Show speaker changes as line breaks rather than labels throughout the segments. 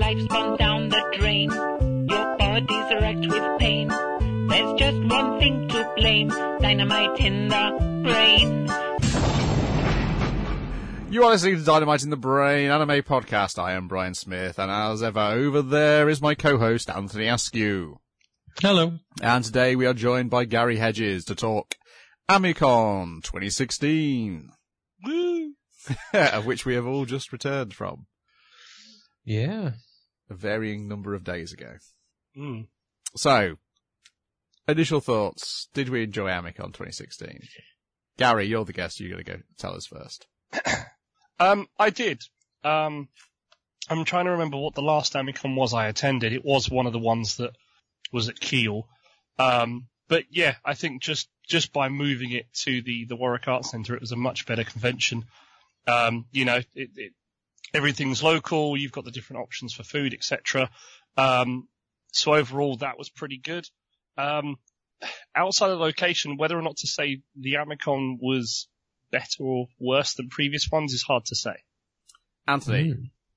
life's gone down the drain. Your body's wrecked with pain. There's just one thing to blame. Dynamite in the brain.
You are listening to Dynamite in the Brain, anime podcast. I am Brian Smith, and as ever, over there is my co-host, Anthony Askew.
Hello.
And today we are joined by Gary Hedges to talk Amicon 2016.
Woo!
Of which we have all just returned from.
Yeah.
A varying number of days ago.
Mm.
So, initial thoughts. Did we enjoy Amicon 2016? Gary, you're the guest. You're going to go tell us first.
I did. I'm trying to remember what the last Amicon was I attended. It was one of the ones that was at Kiel. But yeah, I think just by moving it to the Warwick Arts Centre, it was a much better convention. Everything's local. You've got the different options for food, etc. So overall, that was pretty good. Outside of the location, whether or not to say the Amicon was better or worse than previous ones is hard to say.
Anthony?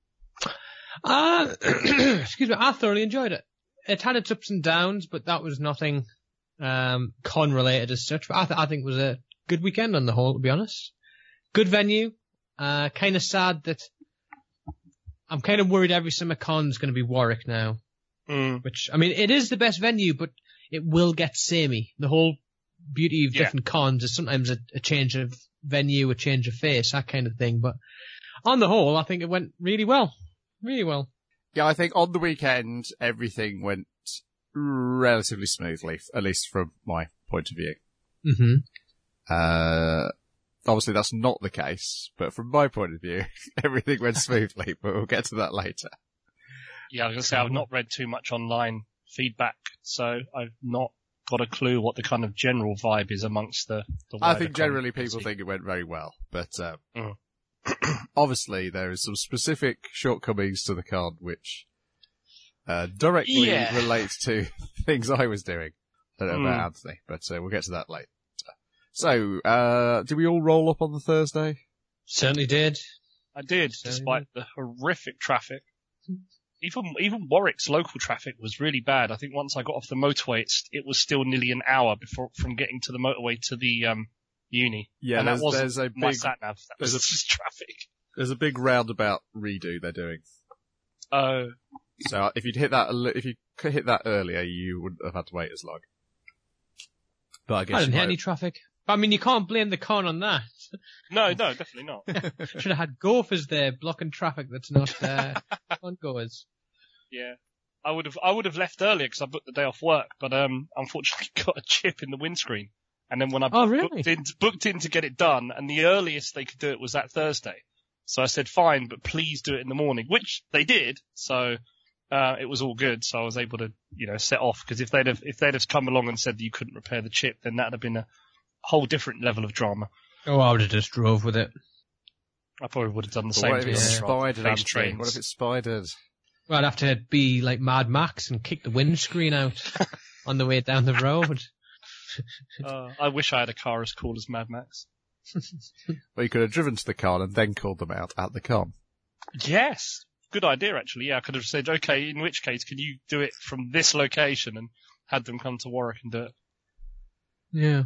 Excuse me, I thoroughly enjoyed it. It had its ups and downs, but that was nothing con-related as such. But I think it was a good weekend on the whole, to be honest. Good venue. Kind of sad that I'm kind of worried every summer con's going to be Warwick now. Which, I mean, it is the best venue, but it will get samey. The whole beauty of different cons is sometimes a change of venue, a change of face, that kind of thing. But on the whole, I think it went really well. Really well.
Yeah, I think on the weekend, everything went relatively smoothly, at least from my point of view.
Mm-hmm.
Obviously that's not the case, but from my point of view, everything went smoothly, but we'll get to that later.
Yeah, I was going to say, I've not read too much online feedback, so I've not got a clue what the kind of general vibe is amongst the
I think generally people think it went very well, but obviously there is some specific shortcomings to the con which directly relates to things I was doing. I don't know about Anthony, but we'll get to that later. So, did we all roll up on the Thursday?
Certainly did.
I did, despite the horrific traffic. Even Warwick's local traffic was really bad. I think once I got off the motorway, it was still nearly an hour from getting to the motorway to the uni. Yeah, and there's a big sat nav. That was just traffic.
There's a big roundabout redo they're doing.
Oh.
So if you could hit that earlier, you wouldn't have had to wait as long. But I guess
I didn't hit any traffic. But I mean, you can't blame the con on that.
No, definitely not.
Should have had gophers there blocking traffic that's not con goers.
Yeah, I would have left earlier because I booked the day off work, but unfortunately got a chip in the windscreen. And then when I booked in to get it done, and the earliest they could do it was that Thursday. So I said, fine, but please do it in the morning, which they did. So it was all good. So I was able to, set off, because if they'd have come along and said that you couldn't repair the chip, then that'd have been a whole different level of drama.
Oh, I would have just drove with it.
I probably would have done the same
What if
thing.
it spidered? What if it spidered?
Well, I'd have to be like Mad Max and kick the windscreen out on the way down the road.
I wish I had a car as cool as Mad Max.
Well, you could have driven to the con and then called them out at the con.
Yes. Good idea, actually. Yeah, I could have said, okay, in which case, can you do it from this location, and had them come to Warwick and do it.
Yeah.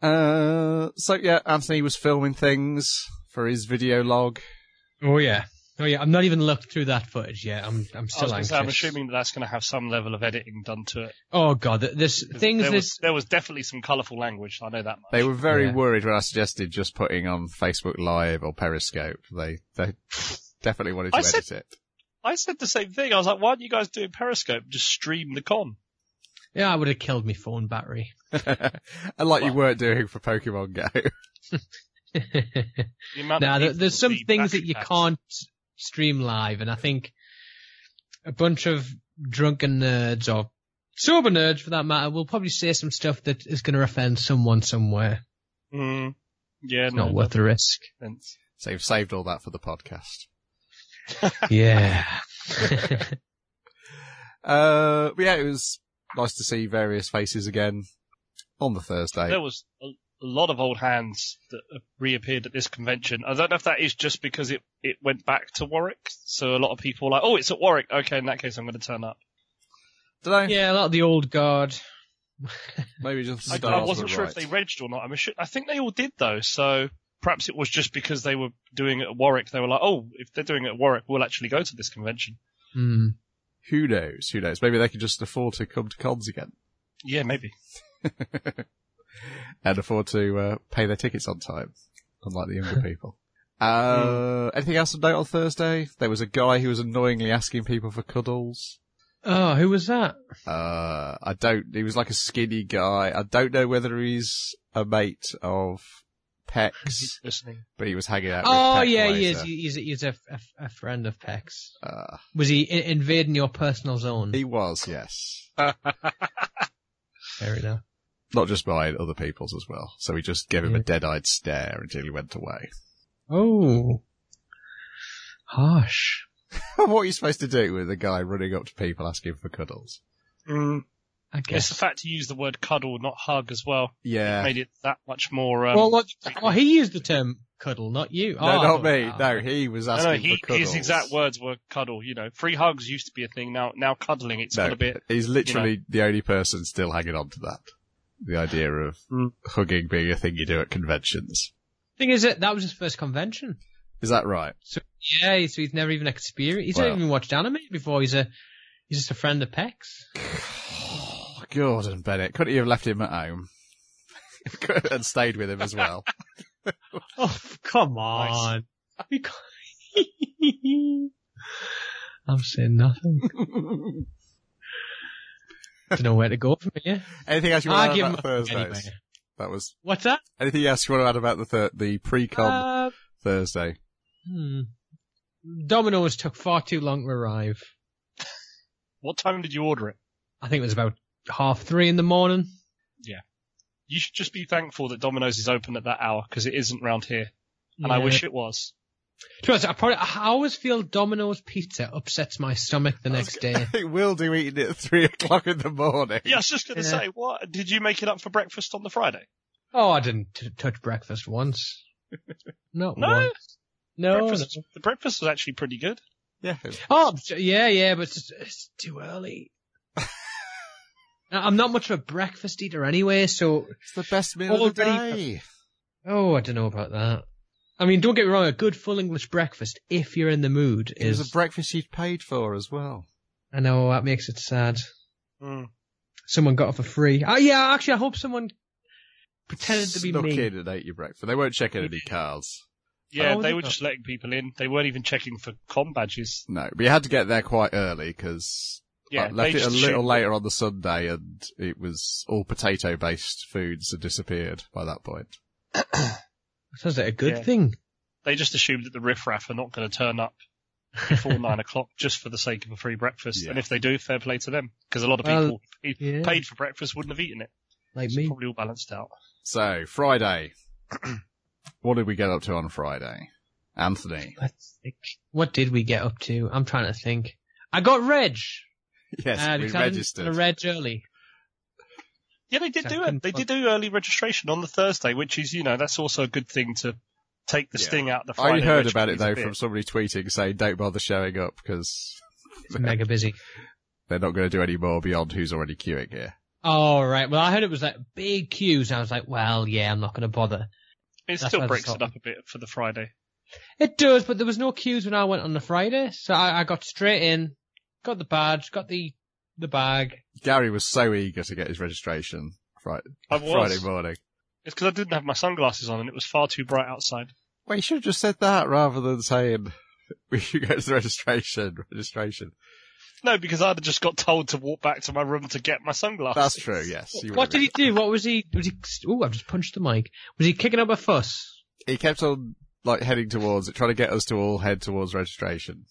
So yeah, Anthony was filming things for his video log.
Oh yeah. I'm not even looked through that footage yet. I'm still anxious.
I'm assuming that's going to have some level of editing done to it.
Oh god, there was
definitely some colourful language. I know that much.
They were very worried when I suggested just putting on Facebook Live or Periscope. They definitely wanted to edit it.
I said the same thing. I was like, why aren't you guys doing Periscope? Just stream the con.
Yeah, I would have killed my phone battery.
And you weren't doing for Pokemon Go.
There's some things that you can't stream live, and I think a bunch of drunken nerds, or sober nerds for that matter, will probably say some stuff that is going to offend someone somewhere.
Yeah,
it's not worth the risk.
So you've saved all that for the podcast.
Yeah.
But yeah, it was nice to see various faces again on the Thursday.
There was lot of old hands that have reappeared at this convention. I don't know if that is just because it went back to Warwick, so a lot of people are like, oh, it's at Warwick. Okay, in that case, I'm going to turn up.
Did I?
Yeah, a lot of the old guard.
Maybe just
I wasn't sure if they regged or not. I think they all did though, so perhaps it was just because they were doing it at Warwick. They were like, oh, if they're doing it at Warwick, we'll actually go to this convention.
Hmm.
Who knows? Maybe they could just afford to come to cons again.
Yeah, maybe.
And afford to pay their tickets on time, unlike the younger people. Anything else to note on Thursday? There was a guy who was annoyingly asking people for cuddles.
Oh, who was that?
He was like a skinny guy. I don't know whether he's a mate of Pex,
listening,
but he was hanging out with
Oh,
Pex
yeah,
later.
he is. He's a friend of Pex. Was he invading your personal zone?
He was, yes.
Fair enough.
Not just mine, other people's as well. So we just gave him a dead-eyed stare until he went away.
Oh. Harsh.
What are you supposed to do with a guy running up to people asking for cuddles?
I guess.
It's the fact he used the word cuddle, not hug as well.
Yeah.
It made it that much more...
he used the term cuddle, not you.
No, not me. No, he was asking for cuddles.
His exact words were cuddle. Free hugs used to be a thing. Now cuddling, it's got a bit...
He's literally the only person still hanging on to that. The idea of hugging being a thing you do at conventions.
Thing is, that was his first convention.
Is that right?
So he's never even experienced. He's not even watched anime before. He's just a friend of Pex.
Gordon Bennett, couldn't you have left him at home and stayed with him as well?
Oh, come on! Nice. I'm saying nothing. Don't know where to go from here.
Anything else you want to add about Thursdays? Anyway. That was.
What's that?
Anything else you want to add about the pre-con Thursday?
Domino's took far too long to arrive.
What time did you order it?
I think it was about 3:30 in the morning.
Yeah. You should just be thankful that Domino's is open at that hour, because it isn't round here. And I wish it was.
To be honest, I always feel Domino's pizza upsets my stomach the next day.
It will do eating it at 3:00 in the morning.
Yeah, I was just going to say, what? Did you make it up for breakfast on the Friday?
Oh, I didn't touch breakfast once. Not once. No.
The breakfast was actually pretty good.
Yeah.
Oh, yeah, but it's too early. I'm not much of a breakfast eater anyway, so...
It's the best meal of the day.
Oh, I don't know about that. I mean, don't get me wrong, a good full English breakfast, if you're in the mood,
is... It was a breakfast you'd paid for as well.
I know, that makes it sad. Someone got it for free. Yeah, actually, I hope someone pretended to be me.
Snuck in and ate your breakfast. They weren't checking any cards.
Yeah, they were just letting people in. They weren't even checking for com badges.
No, but you had to get there quite early, because... I left it a little later on the Sunday, and it was all potato-based foods had disappeared by that point.
Sounds like a good thing.
They just assumed that the riffraff are not going to turn up before 9:00 just for the sake of a free breakfast. Yeah. And if they do, fair play to them. Because a lot of people paid for breakfast wouldn't have eaten it.
Like me.
Probably all balanced out.
So, Friday. What did we get up to on Friday? Anthony.
Let's think. What did we get up to? I'm trying to think. I got Reg.
Yes, we registered.
I Reg early.
Yeah, they did do it. They did do early registration on the Thursday, which is, that's also a good thing to take the sting out of the Friday.
I heard about it though from somebody tweeting saying don't bother showing up because
it's mega busy.
They're not going to do any more beyond who's already queuing here.
Oh, right. Well, I heard it was like big queues and I was like, well, yeah, I'm not going to bother.
It still breaks it up a bit for the Friday.
It does, but there was no queues when I went on the Friday, so I got straight in. Got the badge, got the bag.
Gary was so eager to get his registration Friday morning.
It's because I didn't have my sunglasses on and it was far too bright outside.
Well, you should have just said that rather than saying we should go to the registration.
No, because I'd have just got told to walk back to my room to get my sunglasses.
That's true, yes.
What did he do? What was he... Oh, I've just punched the mic. Was he kicking up a fuss?
He kept on heading towards it, trying to get us to all head towards registration.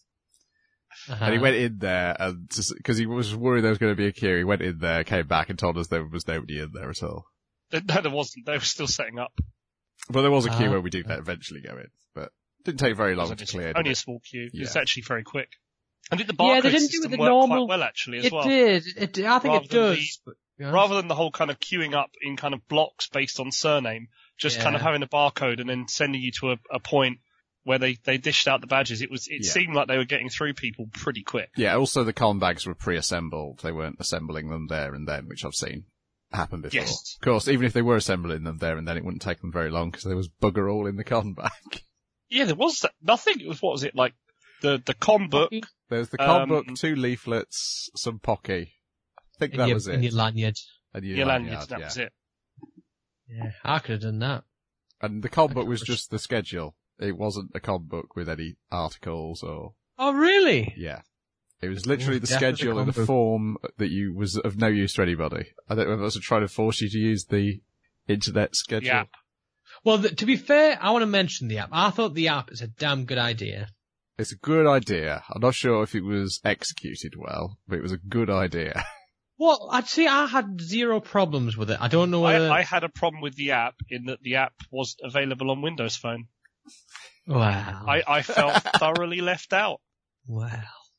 And he went in there, and because he was worried there was going to be a queue, he went in there, came back, and told us there was nobody in there at all.
No, there wasn't. They were still setting up.
Well, there was a queue where we did eventually go in, but it didn't take very long to clear.
Only a small queue. Yeah. It's actually very quick. I think the barcode
they didn't
system
do the
worked
normal...
quite well, actually, as well.
It did. I think it does.
Rather than the whole kind of queuing up in kind of blocks based on surname, just kind of having a barcode and then sending you to a point where they dished out the badges. It seemed like they were getting through people pretty quick.
Yeah, also the con bags were pre-assembled. They weren't assembling them there and then, which I've seen happen before.
Yes.
Of course, even if they were assembling them there and then, it wouldn't take them very long because there was bugger all in the con bag.
Yeah, there was nothing. It was, what was it, like the con book?
There's the con book, 2 leaflets, some Pocky. I think that was it.
And your lanyard.
And
your lanyard, that was it.
Yeah, I could have done that.
And the con book was just the schedule. It wasn't a con book with any articles or...
Oh, really?
Yeah. It was literally the schedule in a form that was of no use to anybody. I don't know if I was trying to force you to use the internet schedule.
The app.
Well, to be fair, I want to mention the app. I thought the app is a damn good idea.
It's a good idea. I'm not sure if it was executed well, but it was a good idea.
Well, I'd say I had 0 problems with it. I don't know whether...
I had a problem with the app in that the app was available on Windows Phone.
Wow.
I felt thoroughly left out.
Wow.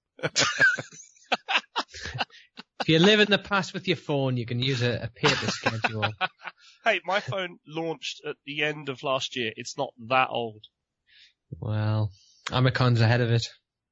If you live in the past with your phone, you can use a paper schedule.
Hey, my phone launched at the end of last year. It's not that old.
Well, Amicon's ahead of it.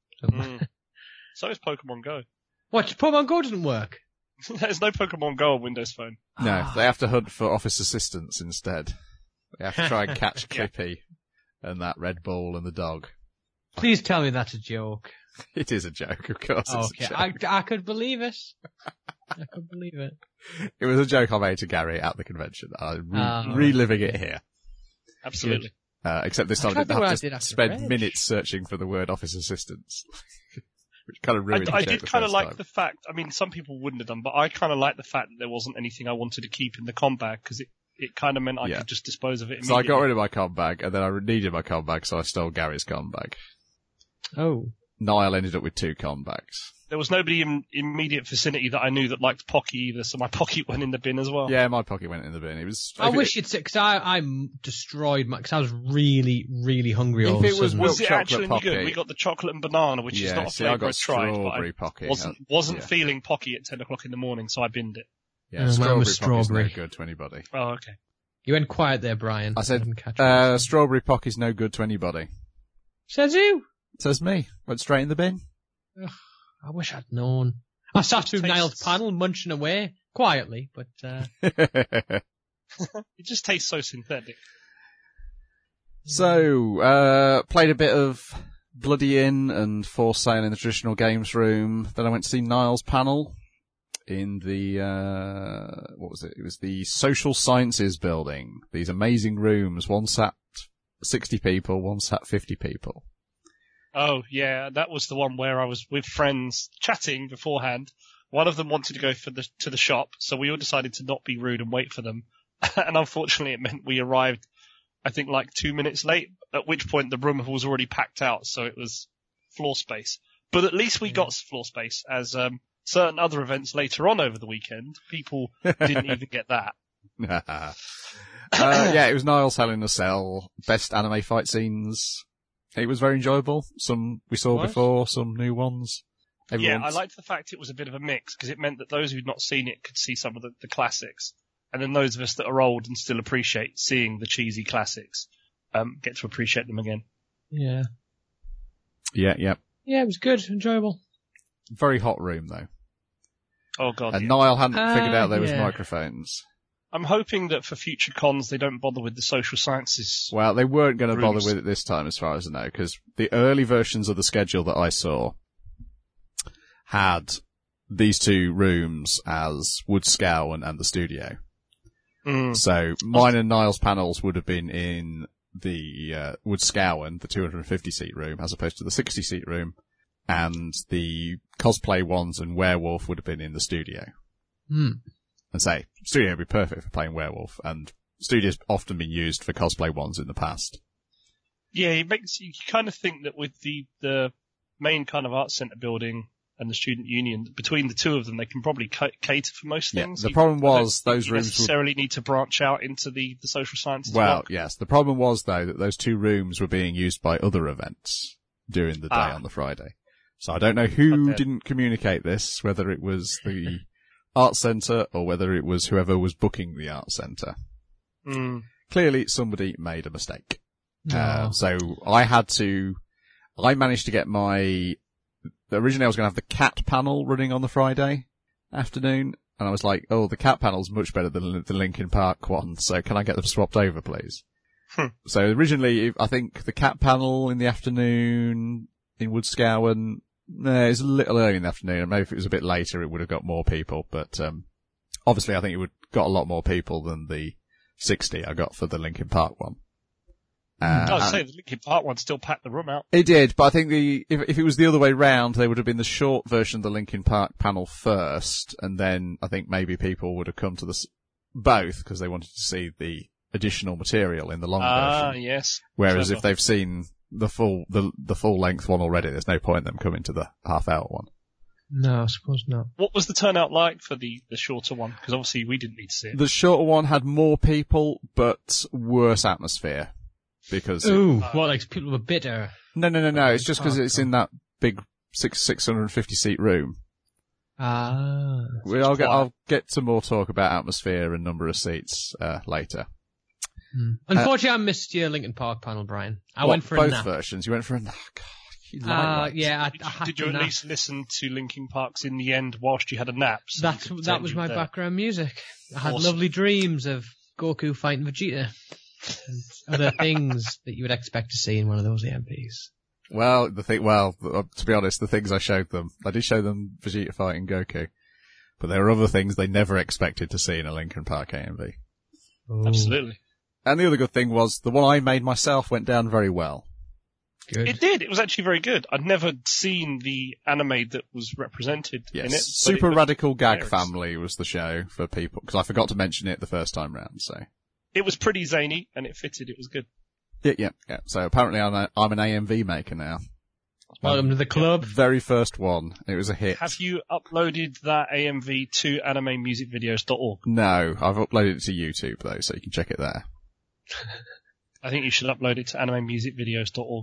So is Pokemon Go.
What? Pokemon Go doesn't work?
There's no Pokemon Go on Windows Phone.
No, they have to hunt for office assistants instead. They have to try and catch Clippy and that Red Bull and the dog.
Please tell me that's a joke.
It is a joke, of course.
Okay,
it's a joke.
I could believe it. I could believe it.
It was a joke I made to Gary at the convention. I'm reliving it here.
Absolutely.
Except this time I didn't have to spend minutes searching for the word office assistants. Which kind of ruined
I did kind of like the fact, I mean, some people wouldn't have done, but I kind of like the fact that there wasn't anything I wanted to keep in the con bag, because it kind of meant I could just dispose of it immediately.
So I got rid of my con bag, and then I needed my con bag, so I stole Gary's con bag.
Oh.
Niall ended up with 2 con bags.
There was nobody in immediate vicinity that I knew that liked Pocky either, so my Pocky went in the bin as well.
Yeah, my Pocky went in the bin. It was.
I wish you'd said, because I destroyed because I was really, really hungry all of a sudden.
Was it actually good? We got the chocolate and banana, which is not a flavour I tried, but I wasn't feeling Pocky at 10 o'clock in the morning, so I binned it.
Yeah, strawberry no good to anybody.
Oh, okay.
You went quiet there, Brian.
I said, strawberry Pocky's no good to anybody.
Says you?
Says me. Went straight in the bin.
Ugh, I wish I'd known. I sat through Niall's panel munching away quietly, but
it just tastes so synthetic.
So, played a bit of Bloody Inn and Force Sale in the traditional games room. Then I went to see Niall's panel in the, what was it? It was the Social Sciences building. These amazing rooms. One sat 60 people, one sat 50 people.
Oh, yeah, that was the one where I was with friends chatting beforehand. One of them wanted to go to the shop, so we all decided to not be rude and wait for them. And unfortunately, it meant we arrived, I think, like 2 minutes late, at which point the room was already packed out, so it was floor space. But at least we got floor space, as certain other events later on over the weekend, people didn't even get that.
Yeah, it was Niall's Hell in a Cell, best anime fight scenes. It was very enjoyable. Some we saw before, some new ones.
Yeah, I liked the fact it was a bit of a mix, because it meant that those who'd not seen it could see some of the classics. And then those of us that are old and still appreciate seeing the cheesy classics, get to appreciate them again.
Yeah.
Yeah.
Yeah, it was good, enjoyable.
Very hot room though.
Oh god.
And Niall hadn't figured out there was microphones.
I'm hoping that for future cons they don't bother with the social sciences.
Well, they weren't going to bother with it this time, as far as I know, because the early versions of the schedule that I saw had these 2 rooms as Woodscowan and the studio. So mine and Niall's panels would have been in the Woodscowan, the 250-seat room, as opposed to the 60-seat room, and the cosplay ones and Werewolf would have been in the studio. And say, studio would be perfect for playing Werewolf, and studio's often been used for cosplay ones in the past.
Yeah, it makes you kind of think that with the main kind of arts centre building and the student union, between the 2 of them, they can probably cater for most things.
The problem was those rooms
necessarily need to branch out into the social sciences.
Well, yes. The problem was though that those 2 rooms were being used by other events during the day on the Friday. So I don't know who didn't communicate this, whether it was the Arts Centre or whether it was whoever was booking the Arts Centre. clearly somebody made a mistake. So I managed to get originally I was going to have the cat panel running on the Friday afternoon, and I was like, oh, the cat panel's much better than the Linkin Park one, so can I get them swapped over, please? So originally, I think the cat panel in the afternoon in Woodscowan, it's a little early in the afternoon, and maybe if it was a bit later it would have got more people, but obviously I think it would got a lot more people than the 60 I got for the Linkin Park one.
I'd say the Linkin Park one still packed the room out.
It did, but I think if it was the other way round, they would have been the short version of the Linkin Park panel first, and then I think maybe people would have come to both because they wanted to see the additional material in the long version.
Yes.
Whereas if they've seen the full length one already, there's no point in them coming to the half-hour one.
No, I suppose not.
What was the turnout like for the shorter one? Because obviously we didn't need to see it.
The shorter one had more people, but worse atmosphere. Because
like people were bitter?
No. It's just because it's in that big 650 seat room. I'll get to more talk about atmosphere and number of seats later.
Unfortunately, I missed your Linkin Park panel, Brian. I went for a nap.
Both versions. You went for a nap.
Yeah.
Did you at least listen to Linkin Park's In the End whilst you had a nap? So
that was my background music. I had lovely dreams of Goku fighting Vegeta. And other things that you would expect to see in one of those AMVs.
Well, to be honest, the things I showed them, I did show them Vegeta fighting Goku, but there are other things they never expected to see in a Linkin Park AMV.
Ooh. Absolutely.
And the other good thing was the one I made myself went down very well.
Good. It did. It was actually very good. I'd never seen the anime that was represented in it.
Super Radical Gag Family was the show for people, because I forgot to mention it the first time round, so.
It was pretty zany, and it fitted. It was good.
Yeah. So apparently I'm an AMV maker now.
Welcome to the club.
Very first one. It was a hit.
Have you uploaded that AMV to animemusicvideos.org?
No, I've uploaded it to YouTube though, so you can check it there.
I think you should upload it to animemusicvideos.org.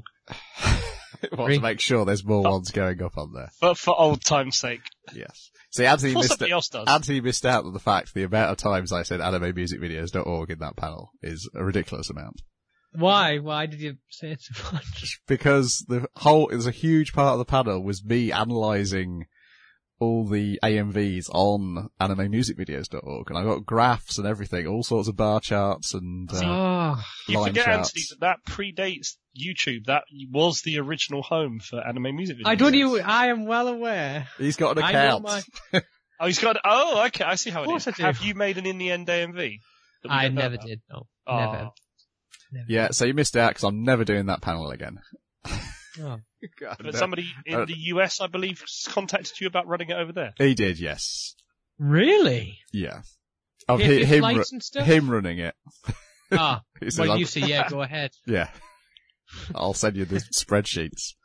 To make sure there's more ones going up on there.
But for old time's sake.
Yes. See, Anthony missed out on the fact the amount of times I said animemusicvideos.org in that panel is a ridiculous amount.
Why? Why did you say it so much?
Because there's a huge part of the panel was me analysing all the AMVs on animemusicvideos.org, and I got graphs and everything, all sorts of bar charts and
you
line
forget,
charts.
Anthony, that predates YouTube. That was the original home for anime music videos.
I am well aware.
He's got an account.
He's got. Oh, okay. I see how it is. Have you made an In the End AMV?
I never did. No, never.
Yeah, so you missed out because I'm never doing that panel again.
Oh.
God, but somebody in the US, I believe, contacted you about running it over there.
He did, yes.
Really?
Yeah. Of him running it.
Well, you say, yeah, go ahead.
Yeah. I'll send you the spreadsheets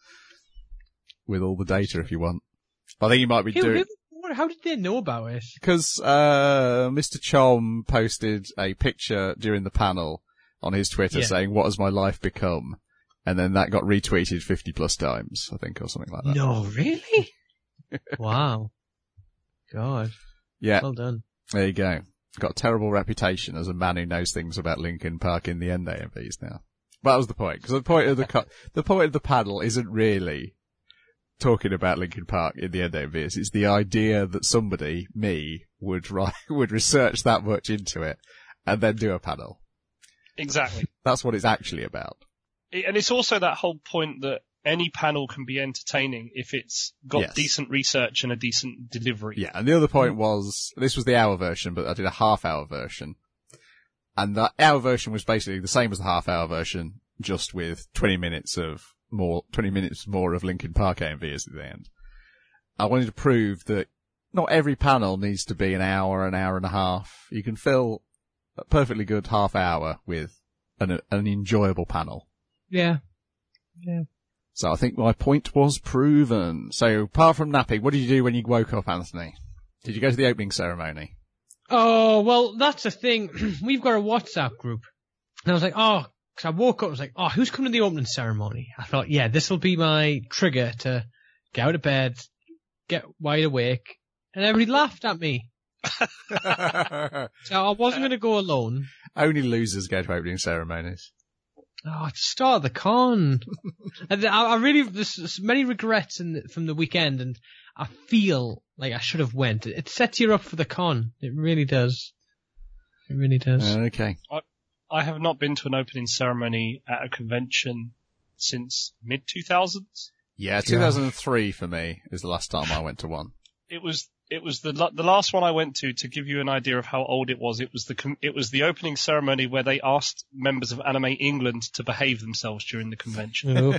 with all the data if you want. I think you might be doing...
How did they know about it?
Because Mr. Chom posted a picture during the panel on his Twitter saying, "What has my life become?" And then that got retweeted 50 plus times, I think, or something like that.
No, really? Wow. God.
Yeah.
Well done.
There you go. Got a terrible reputation as a man who knows things about Linkin Park in the end AMVs now. But that was the point, because the point of the panel isn't really talking about Linkin Park in the end AMVs. It's the idea that somebody, me, would research that much into it and then do a panel.
Exactly.
That's what it's actually about.
And it's also that whole point that any panel can be entertaining if it's got decent research and a decent delivery.
Yeah, and the other point was, this was the hour version, but I did a half-hour version. And the hour version was basically the same as the half-hour version, just with 20 minutes more of Linkin Park AMVs at the end. I wanted to prove that not every panel needs to be an hour and a half. You can fill a perfectly good half hour with an enjoyable panel.
Yeah.
So I think my point was proven. So apart from napping, what did you do when you woke up, Anthony? Did you go to the opening ceremony?
Oh, well, that's the thing. We've got a WhatsApp group. And I was like, because I woke up, I was like, who's coming to the opening ceremony? I thought, this will be my trigger to get out of bed, get wide awake. And everybody laughed at me. So I wasn't going to go alone.
Only losers go to opening ceremonies.
Oh, to start the con. I really, there's many regrets from the weekend, and I feel like I should have went. It sets you up for the con. It really does. It really does.
Okay.
I have not been to an opening ceremony at a convention since mid-2000s.
Yeah, 2003 for me is the last time I went to one.
It was the last one I went to give you an idea of how old it was. It was the opening ceremony where they asked members of Anime England to behave themselves during the convention.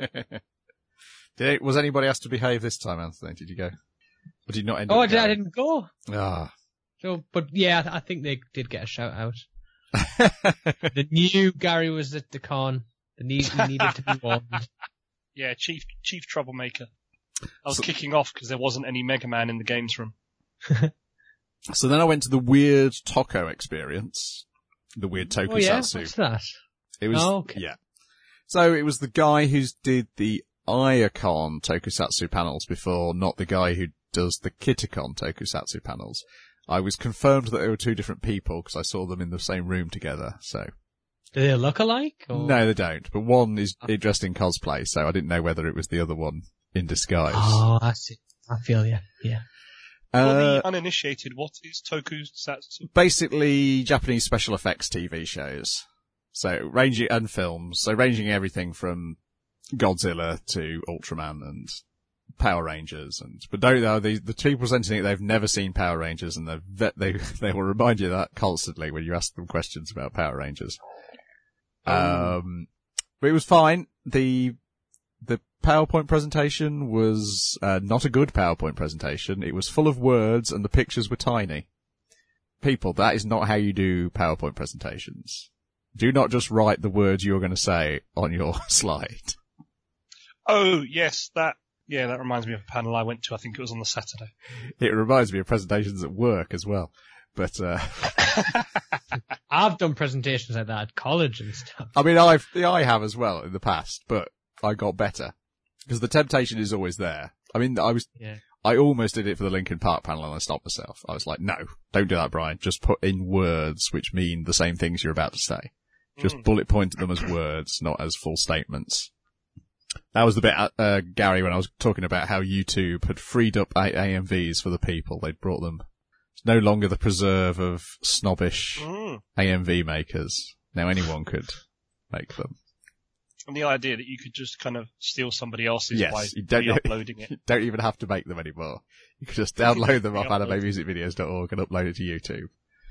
Was anybody asked to behave this time, Anthony? Did you go? Or did you not end up
I didn't go.
Ah.
So, but yeah, I think they did get a shout out. The new Gary was at the con. He needed to be warned.
Yeah, chief troublemaker. I was kicking off because there wasn't any Mega Man in the games room.
So then I went to the Weird Toko experience. The Weird Tokusatsu.
Oh yeah, what's that?
It was,
okay.
Yeah. So it was the guy who did the Iacon Tokusatsu panels before, not the guy who does the Kitakon Tokusatsu panels. I was confirmed that they were two different people because I saw them in the same room together, so.
Do they look alike? Or?
No, they don't. But one is dressed in cosplay, so I didn't know whether it was the other one in disguise.
Oh, I see. I feel you. Yeah.
For the uninitiated, what is Tokusatsu?
Basically, Japanese special effects TV shows. So ranging everything from Godzilla to Ultraman and Power Rangers, but the people presenting it, they've never seen Power Rangers, and they will remind you of that constantly when you ask them questions about Power Rangers. But it was fine. The PowerPoint presentation was not a good PowerPoint presentation. It was full of words and the pictures were tiny. People, that is not how you do PowerPoint presentations. Do not just write the words you're going to say on your slide.
Oh, yes, that reminds me of a panel I went to. I think it was on the Saturday.
It reminds me of presentations at work as well. But,
I've done presentations like that at college and stuff.
I mean, I have as well in the past, but I got better. Because the temptation is always there. I mean, I almost did it for the Linkin Park panel and I stopped myself. I was like, no, don't do that, Brian. Just put in words which mean the same things you're about to say. Just bullet point them as words, not as full statements. That was the bit, Gary, when I was talking about how YouTube had freed up AMVs for the people. They'd brought them. It's no longer the preserve of snobbish AMV makers. Now anyone could make them.
And the idea that you could just kind of steal somebody else's by uploading it.
You don't even have to make them anymore. You can just download them off animemusicvideos.org and upload it to YouTube.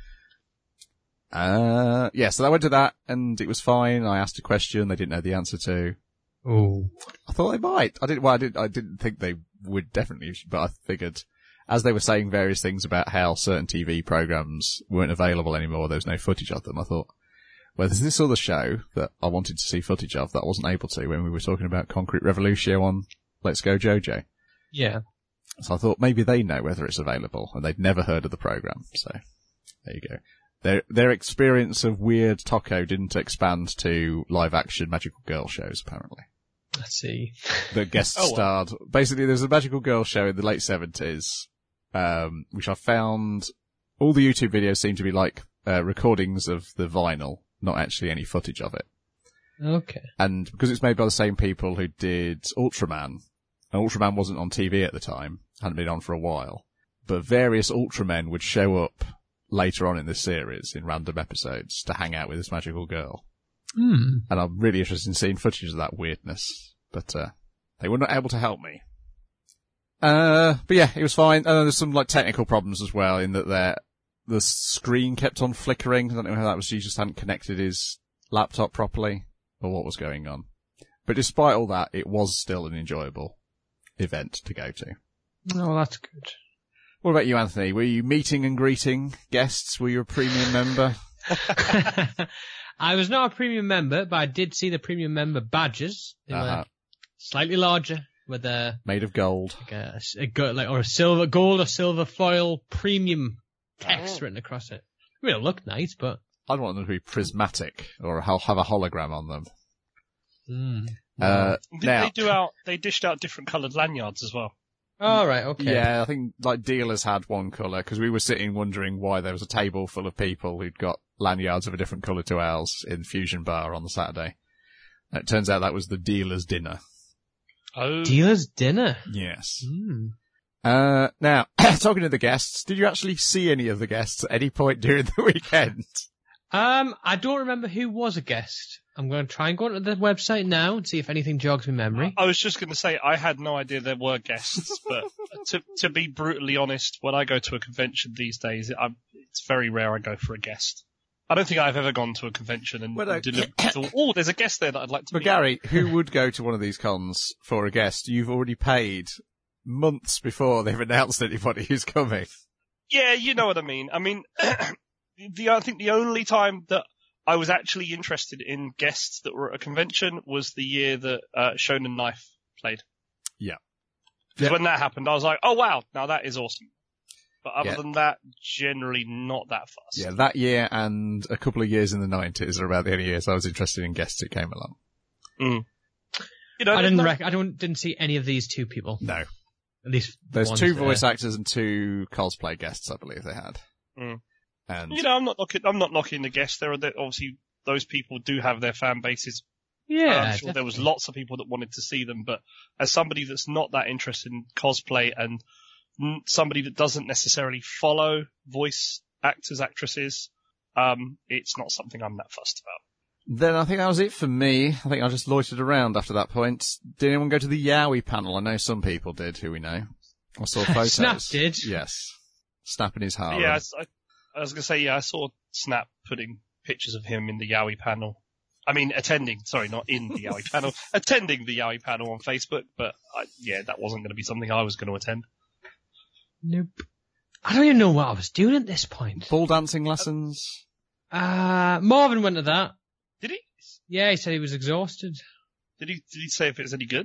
So I went to that and it was fine. I asked a question they didn't know the answer to.
Oh.
I thought they might. I didn't think they would definitely, but I figured as they were saying various things about how certain TV programs weren't available anymore, there was no footage of them, I thought, well, there's this other show that I wanted to see footage of that I wasn't able to when we were talking about Concrete Revolution on Let's Go JoJo.
Yeah.
So I thought maybe they know whether it's available, and they'd never heard of the program. So there you go. Their experience of Weird Toko didn't expand to live-action Magical Girl shows, apparently.
Let's see.
The guest starred. Basically, there was a Magical Girl show in the late 70s, which I found all the YouTube videos seem to be like recordings of the vinyl, not actually any footage of it.
Okay.
And because it's made by the same people who did Ultraman, and Ultraman wasn't on TV at the time, hadn't been on for a while, but various Ultramen would show up later on in this series in random episodes to hang out with this magical girl. And I'm really interested in seeing footage of that weirdness, but they were not able to help me. But yeah, it was fine. There's some like technical problems as well in that the screen kept on flickering. I don't know how that was. He just hadn't connected his laptop properly or what was going on. But despite all that, it was still an enjoyable event to go to.
Oh, that's good.
What about you, Anthony? Were you meeting and greeting guests? Were you a premium member?
I was not a premium member, but I did see the premium member badges. They were slightly larger with a
made of gold,
or a silver, gold or silver foil premium text written across it. It will look nice, but
I'd want them to be prismatic or have a hologram on them.
They dished out different coloured lanyards as well.
Oh, right, okay.
Yeah, I think, like, dealers had one colour, because we were sitting wondering why there was a table full of people who'd got lanyards of a different colour to ours in Fusion Bar on the Saturday. And it turns out that was the dealer's dinner.
Oh.
Dealer's dinner?
Yes.
Mm.
Now, talking to the guests, did you actually see any of the guests at any point during the weekend?
I don't remember who was a guest. I'm going to try and go onto the website now and see if anything jogs my memory.
I was just going to say, I had no idea there were guests, but to be brutally honest, when I go to a convention these days, it's very rare I go for a guest. I don't think I've ever gone to a convention and thought, there's a guest there that I'd like to meet.
But Gary, who would go to one of these cons for a guest? You've already paid months before they've announced anybody who's coming.
Yeah, you know what I mean. I mean, I think the only time that I was actually interested in guests that were at a convention was the year that Shonen Knife played.
Yeah.
Because when that happened, I was like, oh wow, now that is awesome. But other than that, generally not that fast.
Yeah, that year and a couple of years in the 90s are about the only years I was interested in guests that came along.
Mm. You know,
I didn't see any of these two people.
No.
At least
there's two voice actors and two cosplay guests, I believe they had.
Mm.
And
you know, I'm not knocking the guests. There are obviously those people do have their fan bases.
Yeah,
I'm sure there was lots of people that wanted to see them, but as somebody that's not that interested in cosplay and somebody that doesn't necessarily follow voice actors, actresses, it's not something I'm that fussed about.
Then I think that was it for me. I think I just loitered around after that point. Did anyone go to the Yowie panel? I know some people did, who we know. I saw photos.
Snap did.
Yes. Snap in his heart.
Yeah, I was going to say, yeah, I saw Snap putting pictures of him in the Yowie panel. I mean, not in the Yowie panel, attending the Yowie panel on Facebook, but that wasn't going to be something I was going to attend.
Nope. I don't even know what I was doing at this point.
Ball dancing lessons?
Marvin went to that.
Did he?
Yeah, he said he was exhausted.
Did he say if it was any good?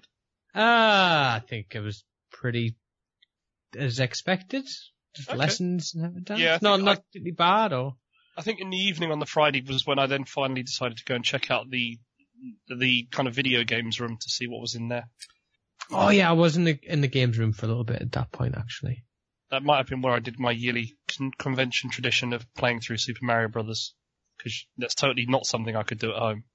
I think it was pretty as expected. Just lessons and everything. Yeah, not particularly bad, or.
I think in the evening on the Friday was when I then finally decided to go and check out the kind of video games room to see what was in there.
Oh yeah, I was in the games room for a little bit at that point, actually.
That might have been where I did my yearly convention tradition of playing through Super Mario Brothers, because that's totally not something I could do at home.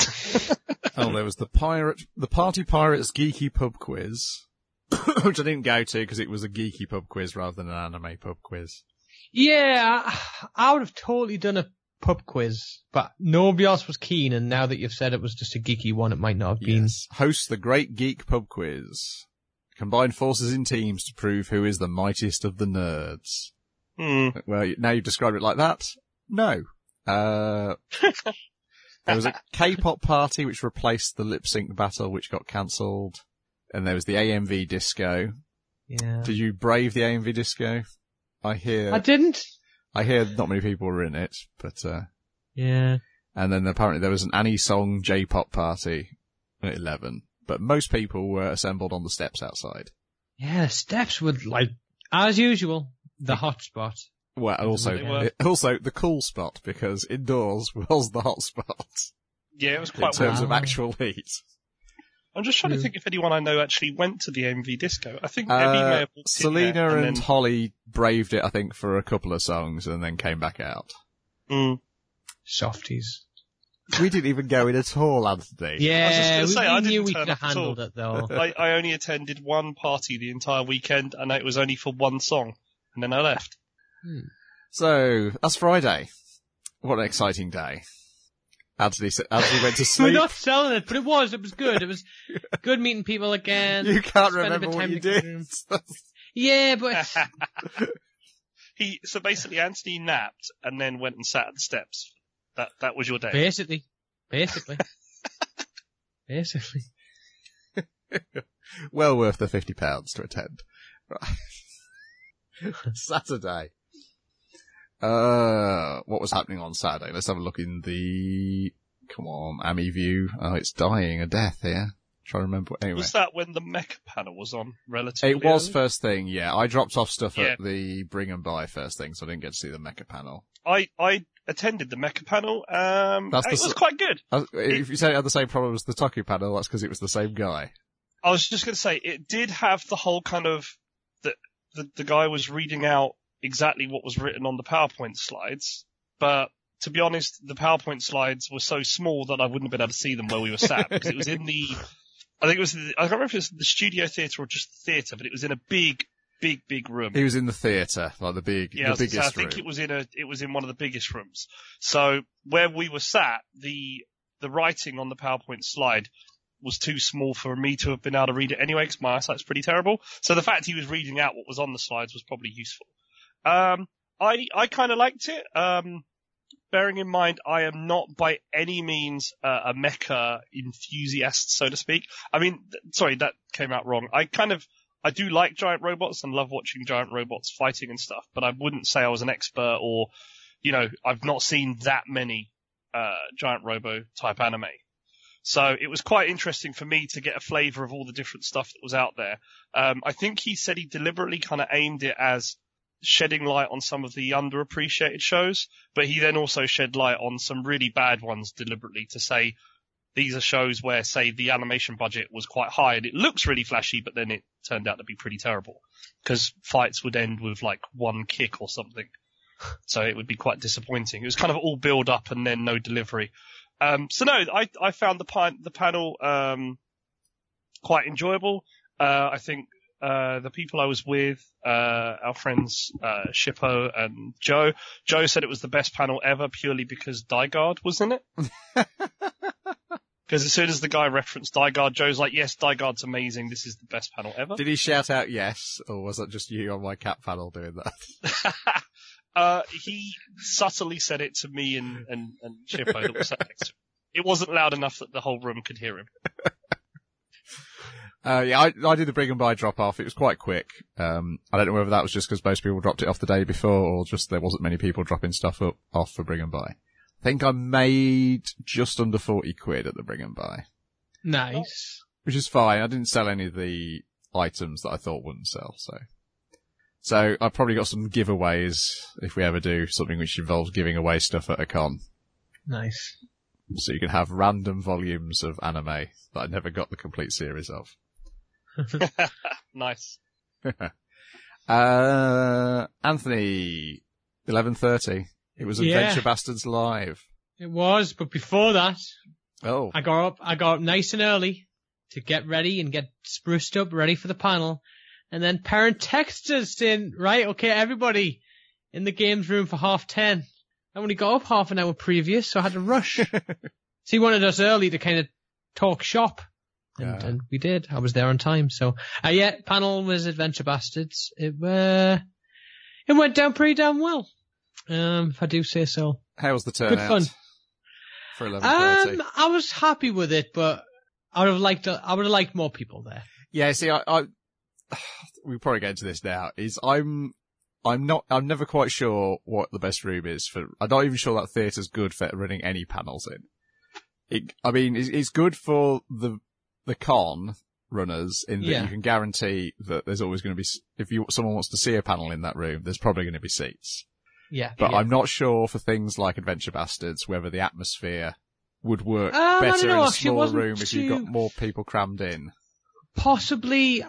Oh, there was the Party Pirates Geeky Pub Quiz, which I didn't go to because it was a geeky pub quiz rather than an anime pub quiz.
Yeah, I would have totally done a pub quiz, but nobody else was keen, and now that you've said it was just a geeky one, it might not have been.
Host the Great Geek Pub Quiz. Combine forces in teams to prove who is the mightiest of the nerds. Well, now you've described it like that. No. There was a K-pop party which replaced the lip sync battle, which got cancelled. And there was the AMV disco.
Yeah.
Did you brave the AMV disco? I
didn't.
I hear not many people were in it, but,
yeah.
And then apparently there was an Annie Song J-pop party at 11. But most people were assembled on the steps outside.
Yeah, steps were, as usual, the hot spot.
Well, also the cool spot, because indoors was the hot spot.
Yeah, it was quite
in terms of actual heat.
I'm just trying to think if anyone I know actually went to the AMV disco. I think Evie may have walked
Selena and Holly braved it, I think, for a couple of songs and then came back out.
Softies.
We didn't even go in at all, Anthony.
Yeah, I knew we could have handled it, though.
I only attended one party the entire weekend, and it was only for one song, and then I left.
So, that's Friday. What an exciting day. Anthony went to sleep.
We're not selling it, but it was good. It was good meeting people again.
You can't remember what you did.
Yeah, but...
So basically Anthony napped, and then went and sat at the steps. That was your day.
Basically.
Well worth the £50 to attend. Right. Saturday. What was happening on Saturday? Let's have a look in the... Come on, AmiView. Oh, it's dying a death here. Trying to remember. Anyway.
Was that when the Mecha panel was on relatively
It was
early?
First thing, yeah. I dropped off stuff at the Bring and Buy first thing, so I didn't get to see the Mecha panel.
I attended the Mecha panel. It was quite good.
If you say it had the same problem as the Taku panel, that's because it was the same guy.
I was just going to say, it did have the whole kind of that the guy was reading out exactly what was written on the PowerPoint slides, but to be honest, the PowerPoint slides were so small that I wouldn't have been able to see them where we were sat, because it was in I can't remember if it was the studio theatre or just the theatre, but it was in a big room.
He was in the theatre, like the biggest room.
I think it was in one of the biggest rooms. So where we were sat, the writing on the PowerPoint slide was too small for me to have been able to read it anyway, because my eyesight's pretty terrible. So the fact he was reading out what was on the slides was probably useful. I kind of liked it. Bearing in mind, I am not by any means a mecha enthusiast, so to speak. I mean, sorry, that came out wrong. I do like giant robots and love watching giant robots fighting and stuff, but I wouldn't say I was an expert or, I've not seen that many giant robo type anime. So it was quite interesting for me to get a flavour of all the different stuff that was out there. I think he said he deliberately kind of aimed it as shedding light on some of the underappreciated shows, but he then also shed light on some really bad ones deliberately to say these are shows where, say, the animation budget was quite high and it looks really flashy, but then it turned out to be pretty terrible because fights would end with like one kick or something. So it would be quite disappointing. It was kind of all build up and then no delivery. So no, I found the panel quite enjoyable. I think the people I was with, our friends Shippo and Joe said it was the best panel ever purely because Dygard was in it. Because as soon as the guy referenced Dygard, Joe's like, yes, Dygard's amazing. This is the best panel ever.
Did he shout out yes, or was that just you on my cat panel doing that?
He subtly said it to me and Shippo that was sat next to him. It wasn't loud enough that the whole room could hear him.
Yeah, I did the Bring and Buy drop off. It was quite quick. I don't know whether that was just because most people dropped it off the day before or just there wasn't many people dropping stuff off for Bring and Buy. I think I made just under 40 quid at the Bring and Buy.
Nice.
Which is fine. I didn't sell any of the items that I thought wouldn't sell, so I've probably got some giveaways if we ever do something which involves giving away stuff at a con.
Nice.
So you can have random volumes of anime that I never got the complete series of.
Nice.
Anthony, 11:30. It was Adventure Bastards Live.
It was, but before that, I got up nice and early to get ready and get spruced up, ready for the panel. And then parent texted us saying, right, okay, everybody in the games room for 10:30. I only got up half an hour previous, so I had to rush. So he wanted us early to kind of talk shop. And we did. I was there on time. So, panel was Adventure Bastards. It went down pretty damn well. If I do say so.
How was the turnout?
Good fun.
For 11:30?
I was happy with it, but I would have liked more people there.
Yeah, see, we'll probably get into this now, I'm never quite sure what the best room is for. I'm not even sure that theatre's good for running any panels in. It's good for the con runners in that you can guarantee that there's always going to be, if someone wants to see a panel in that room, there's probably going to be seats.
Yeah.
But I'm not sure for things like Adventure Bastards whether the atmosphere would work better in a smaller room if you got more people crammed in.
Possibly.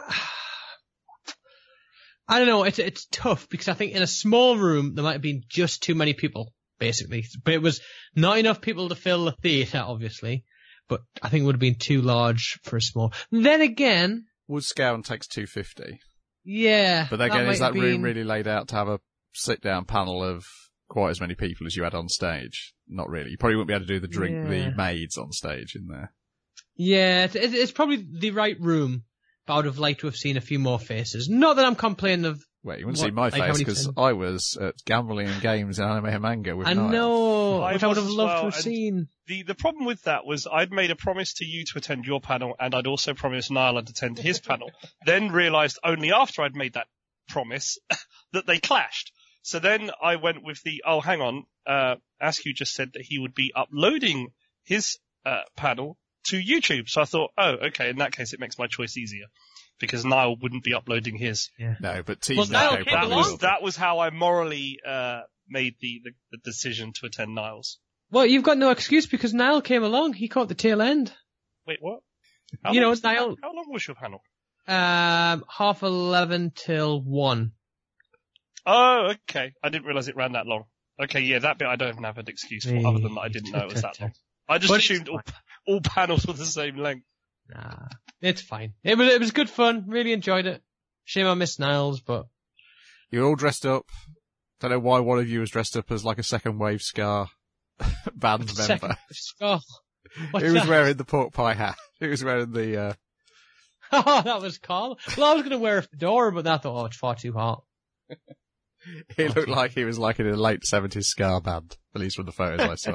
I don't know. It's tough because I think in a small room there might have been just too many people, basically. But it was not enough people to fill the theatre, obviously. But I think it would have been too large for a small. Then again,
Woodscown takes 250.
Yeah.
But again, is that room really laid out to have a sit-down panel of quite as many people as you had on stage? Not really. You probably wouldn't be able to do the maids on stage in there.
Yeah, it's probably the right room. But I would have liked to have seen a few more faces. Not that I'm complaining of...
Wait, you wouldn't see my face because I was at Gambling and Games in Anime and Manga with Niall.
I know, which I would have loved to have seen.
The problem with that was I'd made a promise to you to attend your panel and I'd also promised Niall I'd attend his panel. Then realised only after I'd made that promise that they clashed. So then I went with hang on, Askew just said that he would be uploading his panel to YouTube. So I thought, okay, in that case it makes my choice easier. Because Niall wouldn't be uploading his.
Yeah. No, but
that was how I morally made the decision to attend Niall's.
Well, you've got no excuse because Niall came along. He caught the tail end.
Wait, what?
Niall...
How long was your panel?
11:30 till 1.
Oh, okay. I didn't realise it ran that long. Okay, yeah, that bit I don't even have an excuse for, other than that I didn't know it was that long. I just assumed all panels were the same length.
Nah, it's fine. It was good fun. Really enjoyed it. Shame I missed Niles, but
you're all dressed up. Don't know why one of you was dressed up as like a second wave Scar band member.
Scar.
Who was wearing the pork pie hat? Who was wearing the?
Oh, that was Carl. Well, I was going to wear a fedora, but I thought, it's far too hot.
He looked like he was like in a late 70s Scar band, at least from the photos I saw.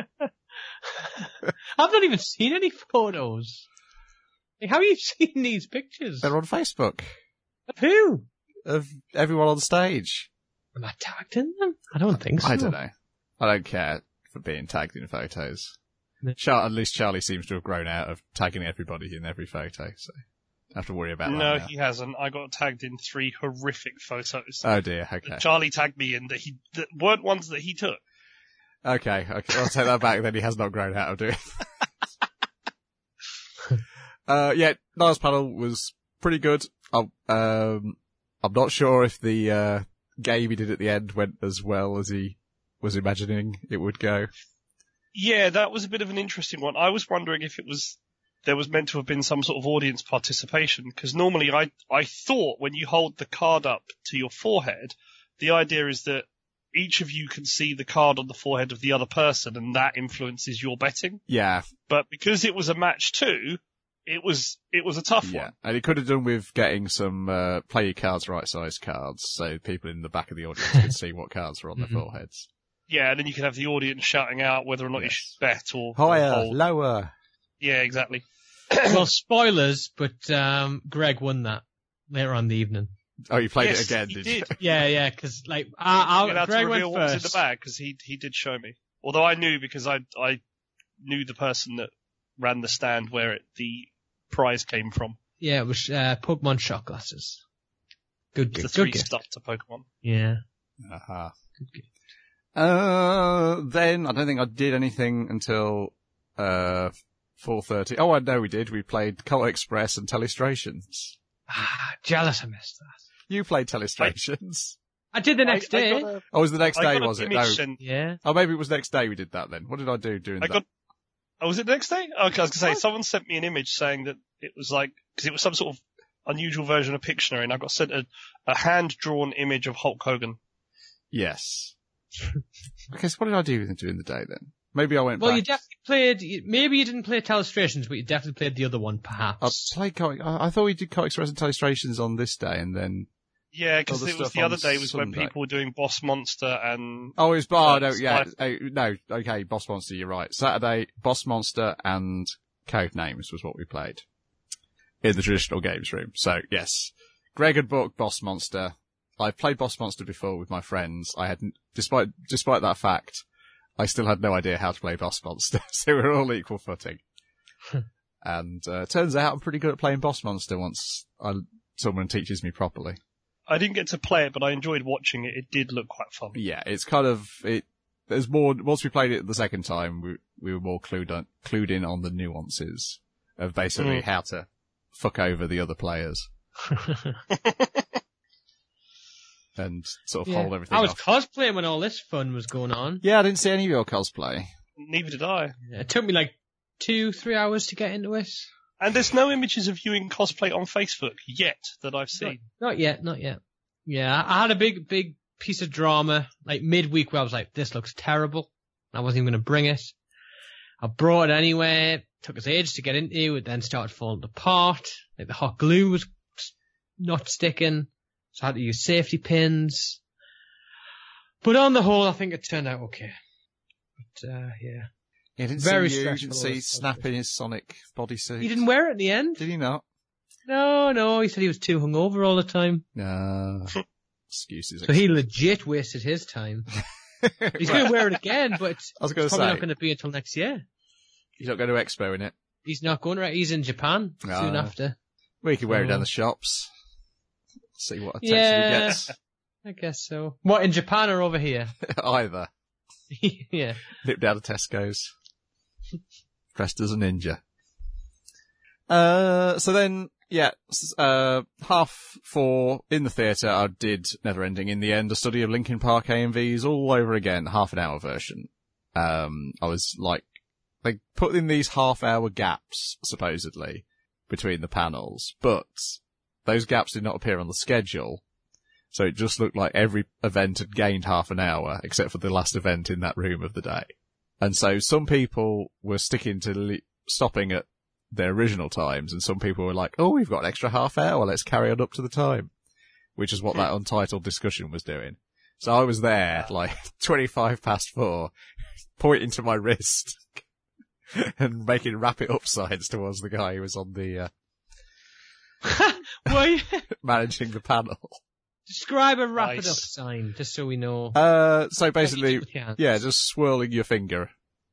I've not even seen any photos. Like, how have you seen these pictures?
They're on Facebook.
Of who?
Of everyone on stage.
Am I tagged in them? I don't think so.
I don't know. I don't care for being tagged in photos. At least Charlie seems to have grown out of tagging everybody in every photo, so don't have to worry about that.
No, he hasn't. I got tagged in 3 horrific photos.
Oh dear, okay.
Charlie tagged me in that weren't ones that he took.
Okay, I'll take that back then. He has not grown out of doing yeah, Niles' panel was pretty good. I'm not sure if the game he did at the end went as well as he was imagining it would go.
Yeah, that was a bit of an interesting one. I was wondering if there was meant to have been some sort of audience participation, because normally I thought when you hold the card up to your forehead, the idea is that each of you can see the card on the forehead of the other person, and that influences your betting.
Yeah.
But because it was a match 2, it was a tough one.
And it could have done with getting some play your cards right size cards, so people in the back of the audience could see what cards were on their foreheads.
Yeah, and then you can have the audience shouting out whether or not you should bet or
higher,
or
lower.
Yeah, exactly.
Well, spoilers, but Greg won that later on in the evening.
Oh, you played it again, did you?
Yeah, because like Greg went first.
What was in the bag, because he did show me. Although I knew, because I knew the person that ran the stand where the prize came from.
Yeah, it was Pokemon shot glasses. Good gift.
The 3 stuff to Pokemon.
Yeah.
Aha. Good gift. Then I don't think I did anything until 4:30. Oh, I know we did. We played Cult Express and Telestrations.
Jealous I missed that.
You played Telestrations.
I did the next day.
Oh, it was the next day, was it? No.
Yeah.
Oh, maybe it was next day we did that then. What did I do during that?
Oh, was it the next day? Okay, I was going to say, someone sent me an image saying that it was like, because it was some sort of unusual version of Pictionary, and I got sent a hand-drawn image of Hulk Hogan.
Yes. Okay, so what did I do during the day then? Maybe I went back.
Well, you definitely played, maybe you didn't play Telestrations, but you definitely played the other one, perhaps.
I thought we did Cult Express and Telestrations on this day, and then...
Yeah, because it was the other day was Sunday. When people were doing Boss Monster and...
Oh, it was okay, Boss Monster, you're right. Saturday, Boss Monster and Codenames was what we played in the traditional games room. So, yes, Greg had bought Boss Monster. I've played Boss Monster before with my friends. I had, despite that fact, I still had no idea how to play Boss Monster, so we were all equal footing. And turns out I'm pretty good at playing Boss Monster once someone teaches me properly.
I didn't get to play it, but I enjoyed watching it. It did look quite fun.
Yeah, it's kind of there's more. Once we played it the second time, we were more clued in on the nuances of basically how to fuck over the other players. And sort of hold everything
I was
off.
cosplaying when all this fun was going on.
Yeah, I didn't see any of your cosplay.
Neither did I.
Yeah, it took me like 2-3 hours to get into it.
And there's no images of you in cosplay on Facebook yet that I've seen.
Not yet. Yeah, I had a big piece of drama, like midweek, where I was like, this looks terrible. I wasn't even going to bring it. I brought it anyway. It took us ages to get into it, then started falling apart. Like the hot glue was not sticking. So I had to use safety pins. But on the whole, I think it turned out okay. But, yeah.
He didn't see Snap in his Sonic bodysuit.
He didn't wear it in the end.
Did he not?
No, he said he was too hungover all the time.
Excuses.
So he legit wasted his time. He's going to wear it again, but it's probably not going to be until next year.
He's not going to Expo in it?
He's not going to. He's in Japan soon after.
Well, he can wear it down the shops. See what attention he gets.
I guess so. What, in Japan or over here?
Either.
Yeah.
Nipped out of Tesco's. Dressed as a ninja. So then Yeah, 4:30 in the theatre, I did Neverending in the end, a study of Linkin Park AMVs all over again, half an hour version. I was like, they put in these half-hour gaps, supposedly, between the panels, but those gaps did not appear on the schedule, so it just looked like every event had gained half an hour, except for the last event in that room of the day. And so some people were sticking to stopping at their original times, and some people were like, oh, we've got an extra half hour, let's carry on up to the time, which is what that Untitled discussion was doing. So I was there, like, 4:25, pointing to my wrist and making wrap it up signs towards the guy who was on the, managing the panel.
Describe a wrap it up sign, just so we know.
So basically, yeah, just swirling your finger.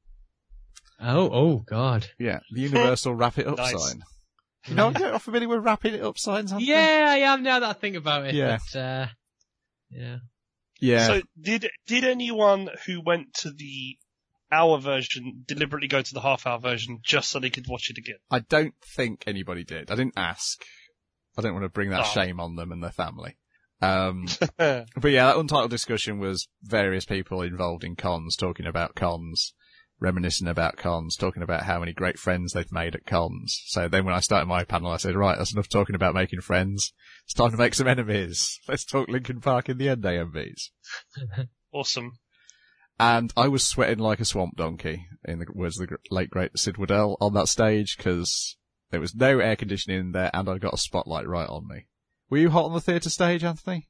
Oh, God.
Yeah, the universal wrap it up sign. You know, you're not familiar with wrapping it up signs, Anthony?
Yeah, I am now that I think about it.
Yeah.
But, yeah.
Yeah.
So did anyone who went to the hour version deliberately go to the half-hour version just so they could watch it again?
I don't think anybody did. I didn't ask. I don't want to bring that shame on them and their family. But yeah, that Untitled discussion was various people involved in cons, talking about cons, reminiscing about cons, talking about how many great friends they've made at cons. So then when I started my panel, I said, right, that's enough talking about making friends. It's time to make some enemies. Let's talk Linkin Park in the end AMVs.
Awesome.
And I was sweating like a swamp donkey, in the words of the late great Sid Waddell, on that stage, because there was no air conditioning in there and I got a spotlight right on me. Were you hot on the theatre stage, Anthony?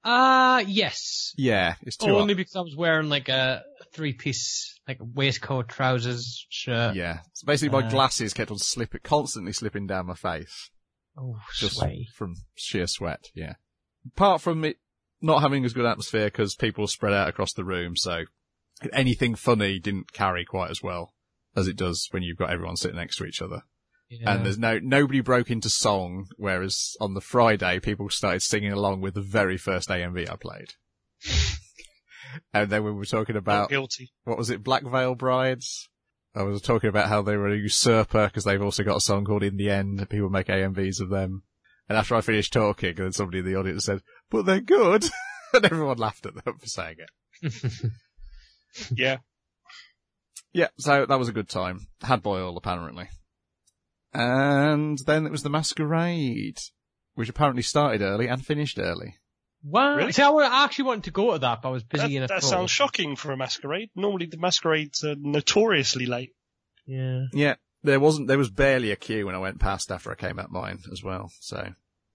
Yes.
Yeah, it's too
Only because I was wearing like a 3-piece, like waistcoat, trousers, shirt.
Yeah. So basically my glasses kept on constantly slipping down my face.
Oh,
just
sweaty.
From sheer sweat, yeah. Apart from it not having as good atmosphere because people were spread out across the room, so anything funny didn't carry quite as well as it does when you've got everyone sitting next to each other. Yeah. And there's nobody broke into song, whereas on the Friday, people started singing along with the very first AMV I played. And then we were talking about, what was it, Black Veil Brides? I was talking about how they were a usurper, because they've also got a song called In the End, and people make AMVs of them. And after I finished talking, then somebody in the audience said, but they're good. And everyone laughed at them for saying it.
Yeah.
Yeah, so that was a good time. Had Boyle, apparently. And then it was the Masquerade, which apparently started early and finished early.
Wow.
Really?
See, I actually wanted to go to that, but I was busy in a
That sounds shocking for a masquerade. Normally the masquerades are notoriously late.
Yeah.
Yeah, there was barely a queue when I went past after I came at mine as well, so.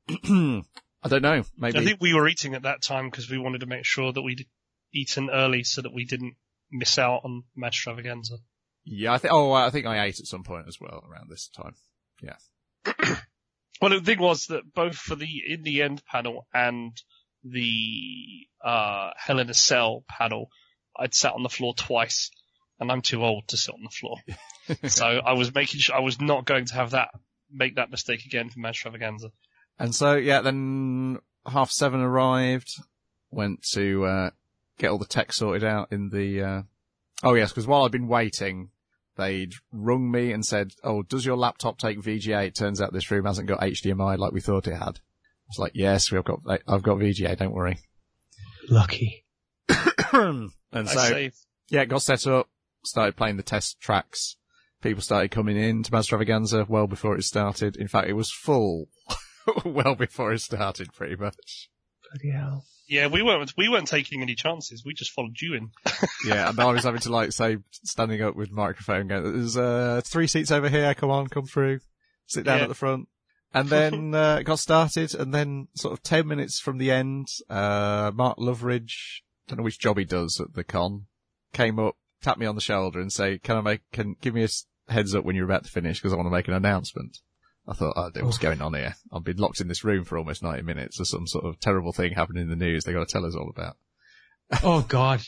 I don't know, maybe.
I think we were eating at that time because we wanted to make sure that we'd eaten early so that we didn't miss out on Madstravaganza.
Yeah, I think I ate at some point as well around this time. Yeah.
Well, the thing was that both for the In the End panel and the Hell in a Cell panel, I'd sat on the floor twice, and I'm too old to sit on the floor. So I was making sure I was not going to make that mistake again for Madstravaganza.
And so, yeah, then 7:30 arrived, went to get all the tech sorted out in the... Oh, yes, because while I'd been waiting, they'd rung me and said, oh, does your laptop take VGA? It turns out this room hasn't got HDMI like we thought it had. I was like, yes, I've got VGA, don't worry.
Lucky.
And so, yeah, it got set up, started playing the test tracks. People started coming in to Madstravaganza well before it started. In fact, it was full well before it started, pretty much.
Bloody hell.
Yeah, we weren't taking any chances. We just followed you in.
Yeah, and I was having to standing up with microphone going, there's 3 seats over here, come through, sit down at the front. And then it got started, and then sort of 10 minutes from the end, Mark Loveridge, don't know which job he does at the con, came up, tapped me on the shoulder and say, can give me a heads up when you're about to finish because I want to make an announcement. I thought, what's going on here? I've been locked in this room for almost 90 minutes. There's some sort of terrible thing happening in the news they got to tell us all about.
Oh, God.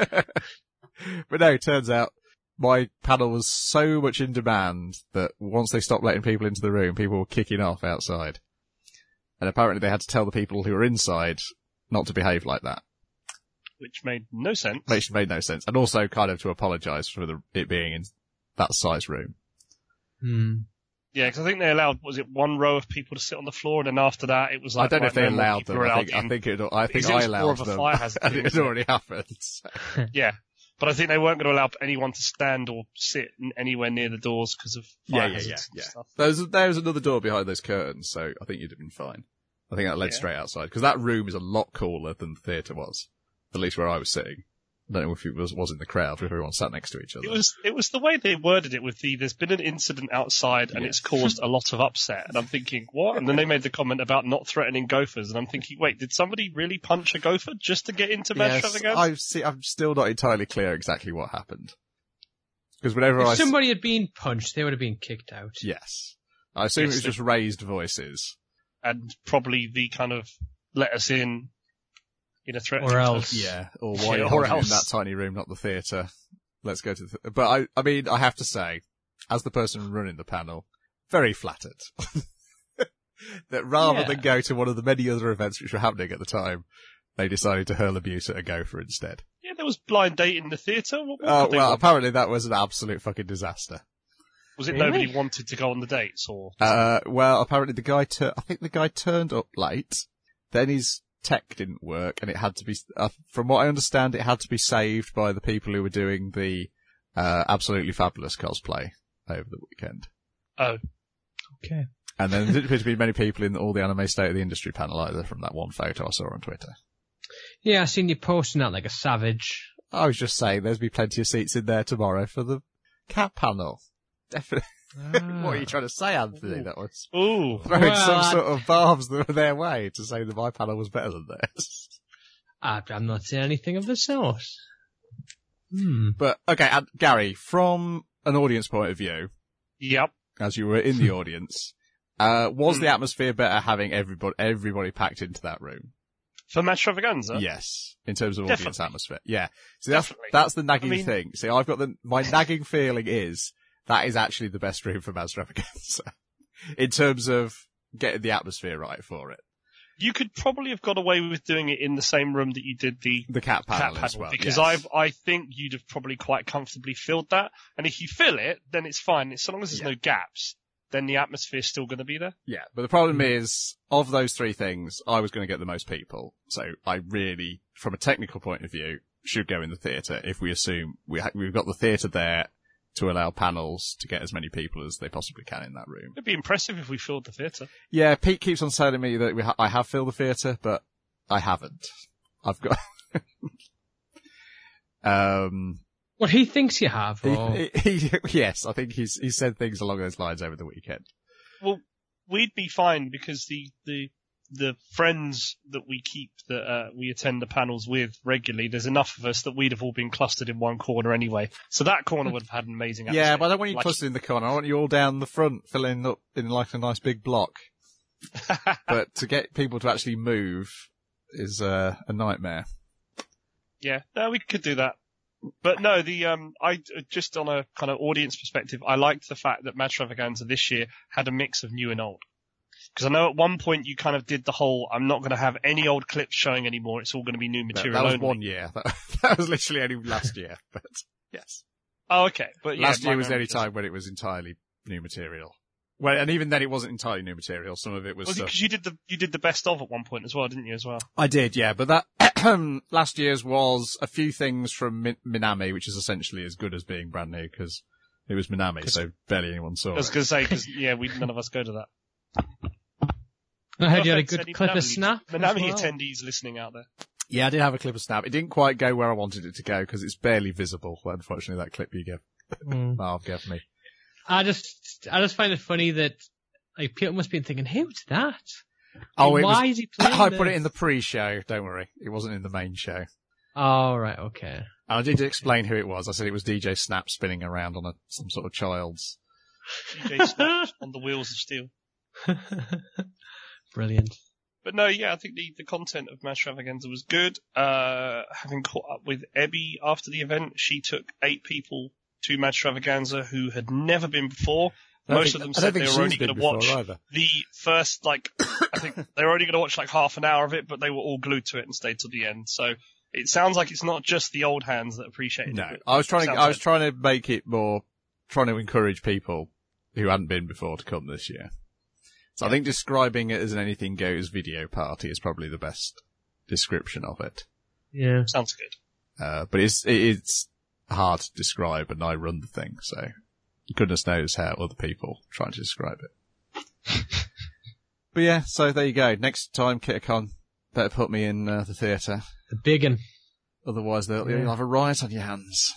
But no, it turns out my panel was so much in demand that once they stopped letting people into the room, people were kicking off outside. And apparently they had to tell the people who were inside not to behave like that.
Which made no sense.
Which made no sense. And also kind of to apologise for it being in that size room.
Hmm.
Yeah, because I think they allowed, was it one row of people to sit on the floor, and then after that it was like...
I don't know if they allowed them. I think I allowed them. And it had already happened. So.
Yeah. But I think they weren't going to allow anyone to stand or sit anywhere near the doors because of fire hazards and stuff.
There was another door behind those curtains, so I think you'd have been fine. I think that led straight outside, because that room is a lot cooler than the theatre was, at least where I was sitting. I don't know if it was in the crowd, if everyone sat next to each other.
It was the way they worded it with there's been an incident outside and it's caused a lot of upset. And I'm thinking, what? And then they made the comment about not threatening gophers. And I'm thinking, wait, did somebody really punch a gopher just to get into Mad Extravaganza?
I'm still not entirely clear exactly what happened. Because
if somebody had been punched, they would have been kicked out.
Yes. I assume it was just raised voices.
And probably the kind of let us in a threat.
Or else.
Yeah. Or why you're in that tiny room, not the theatre. Let's go to the... But I mean, I have to say, as the person running the panel, very flattered. That rather than go to one of the many other events which were happening at the time, they decided to hurl abuse at a gopher instead.
Yeah, there was blind date in the theatre.
Apparently that was an absolute fucking disaster.
Was it nobody wanted to go on the dates, or?
Apparently I think the guy turned up late, then his tech didn't work, and it had to be, from what I understand, it had to be saved by the people who were doing the Absolutely Fabulous cosplay over the weekend.
Oh.
Okay.
And then there didn't appear to be many people in all the Anime State of the Industry panel either, from that one photo I saw on Twitter.
Yeah, I seen you posting that like a savage.
I was just saying, there's be plenty of seats in there tomorrow for the cat panel. Definitely. What are you trying to say, Anthony? That was throwing some sort of barbs their way to say that my panel was better than theirs.
I'm not saying anything of the sort.
But, okay, Gary, from an audience point of view.
Yep.
As you were in the audience, was the atmosphere better having everybody packed into that room?
For Mad Extravaganza?
Yes. In terms of audience atmosphere. Yeah. See, that's the nagging thing. See, I've got my nagging feeling is, that is actually the best room for Mad Extravaganza. In terms of getting the atmosphere right for it.
You could probably have got away with doing it in the same room that you did the
cat panel as well.
Because I think you'd have probably quite comfortably filled that. And if you fill it, then it's fine. So long as there's no gaps, then the atmosphere's still going to be there.
Yeah, but the problem is, of those three things, I was going to get the most people. So I really, from a technical point of view, should go in the theatre if we assume we've got the theatre there to allow panels to get as many people as they possibly can in that room.
It'd be impressive if we filled the theatre.
Yeah, Pete keeps on telling me that I have filled the theatre, but I haven't. I've got...
What he thinks you have? Or...
Yes, I think he said things along those lines over the weekend.
Well, we'd be fine because the friends that we keep that we attend the panels with regularly, there's enough of us that we'd have all been clustered in one corner anyway. So that corner would have had an amazing atmosphere.
Yeah, but I don't want you clustered in the corner. I want you all down the front, filling up in like a nice big block. But to get people to actually move is a nightmare.
Yeah, no, we could do that. But no, I just on a kind of audience perspective, I liked the fact that Mad Extravaganza this year had a mix of new and old. Because I know at one point you kind of did the whole, I'm not going to have any old clips showing anymore, it's all going to be new material
that was
only.
1 year. That was literally only last year, but yes.
Oh, okay. But yeah,
last year was the only time when it was entirely new material. Well, and even then it wasn't entirely new material. Some of it was
because you did the best of at one point as well, didn't you, as well?
I did, yeah. But that, last year's was a few things from Minami, which is essentially as good as being brand new, because it was Minami, so barely anyone saw it.
I was going to say, because, yeah, none of us go to that.
I heard you had a good clip of Snap.
Minami attendees listening out there.
Yeah, I did have a clip of Snap. It didn't quite go where I wanted it to go, because it's barely visible, unfortunately, that clip you Marv gave me.
I just find it funny that like people must have been thinking, who's that?
Oh,
why is he playing
I put it in the pre-show, don't worry. It wasn't in the main show.
Oh, right, okay.
And I did explain who it was. I said it was DJ Snap spinning around on some sort of child's.
DJ Snap on the wheels of steel.
Brilliant.
But no, yeah, I think the content of Mad Extravaganza was good. Having caught up with Ebby after the event, she took 8 people to Mad Extravaganza who had never been before. Most of them said they were only going to watch the first, I think they were only going to watch half an hour of it, but they were all glued to it and stayed till the end. So it sounds like it's not just the old hands that appreciate it.
No, I was trying to make it more, trying to encourage people who hadn't been before to come this year. So I think describing it as an Anything Goes video party is probably the best description of it.
Yeah. Sounds good.
But it's hard to describe, and I run the thing, so goodness knows how other people try to describe it. But yeah, so there you go. Next time, KitterCon, better put me in the theatre.
The big one.
Otherwise, you'll have a riot on your hands.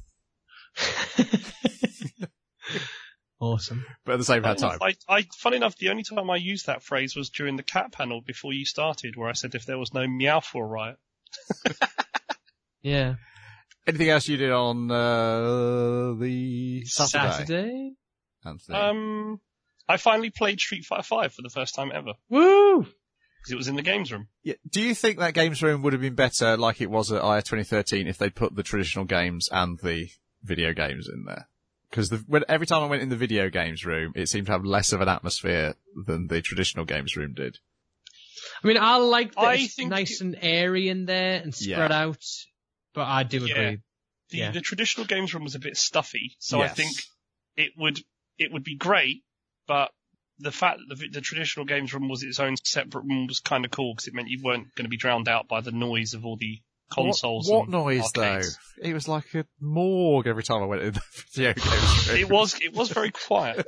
Awesome.
But at the same time.
Funny enough, the only time I used that phrase was during the cat panel before you started, where I said if there was no meow for a riot.
Yeah.
Anything else you did on the Saturday?
Anthony? I finally played Street Fighter 5 for the first time ever.
Woo!
Because it was in the games room.
Yeah. Do you think that games room would have been better like it was at IS 2013 if they'd put the traditional games and the video games in there? Because every time I went in the video games room, it seemed to have less of an atmosphere than the traditional games room did.
I mean, I like that it's nice and airy in there and spread out, but I do agree.
The traditional games room was a bit stuffy, so I think it would be great, but the fact that the traditional games room was its own separate room was kind of cool because it meant you weren't going to be drowned out by the noise of all the consoles.
What noise
arcades.
though? It was like a morgue every time I went in the video games room.
It was very quiet.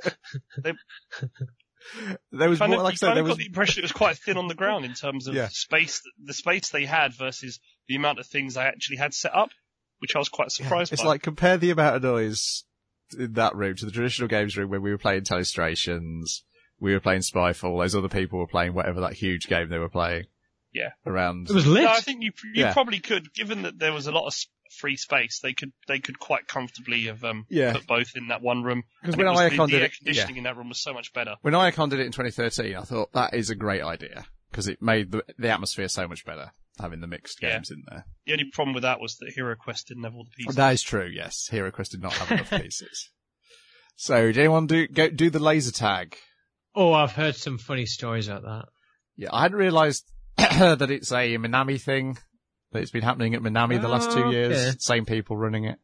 There was more, like I said,
there was got the impression it was quite thin on the ground in terms of space, the space they had versus the amount of things they actually had set up, which I was quite surprised by.
It's like, compare the amount of noise in that room to the traditional games room when we were playing Telestrations, we were playing Spyfall, those other people were playing whatever that huge game they were playing.
Yeah.
Around.
It was lit.
No, I think you probably could, given that there was a lot of free space, they could quite comfortably have put both in that one room.
Because when IACON did
the air
it,
conditioning in that room was so much better.
When IACON did it in 2013, I thought that is a great idea because it made the atmosphere so much better having the mixed games in there.
The only problem with that was that Hero Quest didn't have all the pieces.
That is true. Yes, Hero Quest did not have enough pieces. So, did anyone do the laser tag?
Oh, I've heard some funny stories about that.
Yeah, I hadn't realised that it's a Minami thing. That it's been happening at Minami the last 2 years.
Okay.
Same people running it.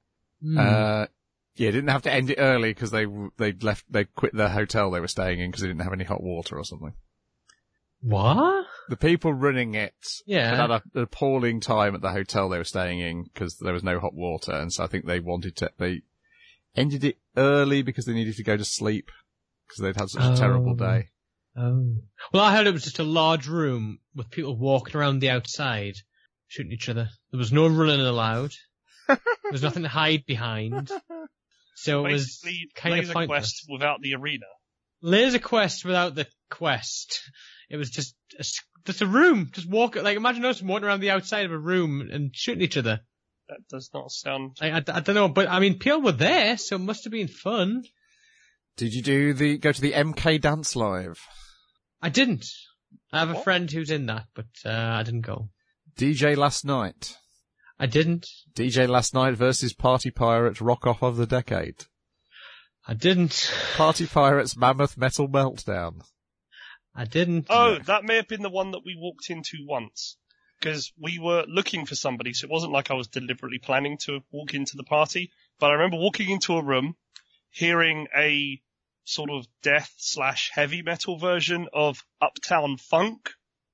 Didn't have to end it early because they quit the hotel they were staying in because they didn't have any hot water or something.
What?
The people running it had an appalling time at the hotel they were staying in because there was no hot water, and so I think they ended it early because they needed to go to sleep because they'd had such a terrible day.
Oh. Well, I heard it was just a large room with people walking around the outside, shooting each other. There was no running allowed. There was nothing to hide behind. So it was kind of pointless.
Laser Quest without the arena.
Laser Quest without the quest. It was just a room. Just imagine us walking around the outside of a room and shooting each other.
That does not sound...
I don't know, but I mean, people were there, so it must have been fun.
Did you go to the MK Dance Live?
I didn't. I have a friend who's in that, but I didn't go.
DJ Last Night.
I didn't.
DJ Last Night versus Party Pirates Rock Off of the Decade.
I didn't.
Party Pirates Mammoth Metal Meltdown.
I didn't.
Oh, that may have been the one that we walked into once. Because we were looking for somebody, so it wasn't like I was deliberately planning to walk into the party. But I remember walking into a room, hearing a sort of death/heavy metal version of Uptown Funk.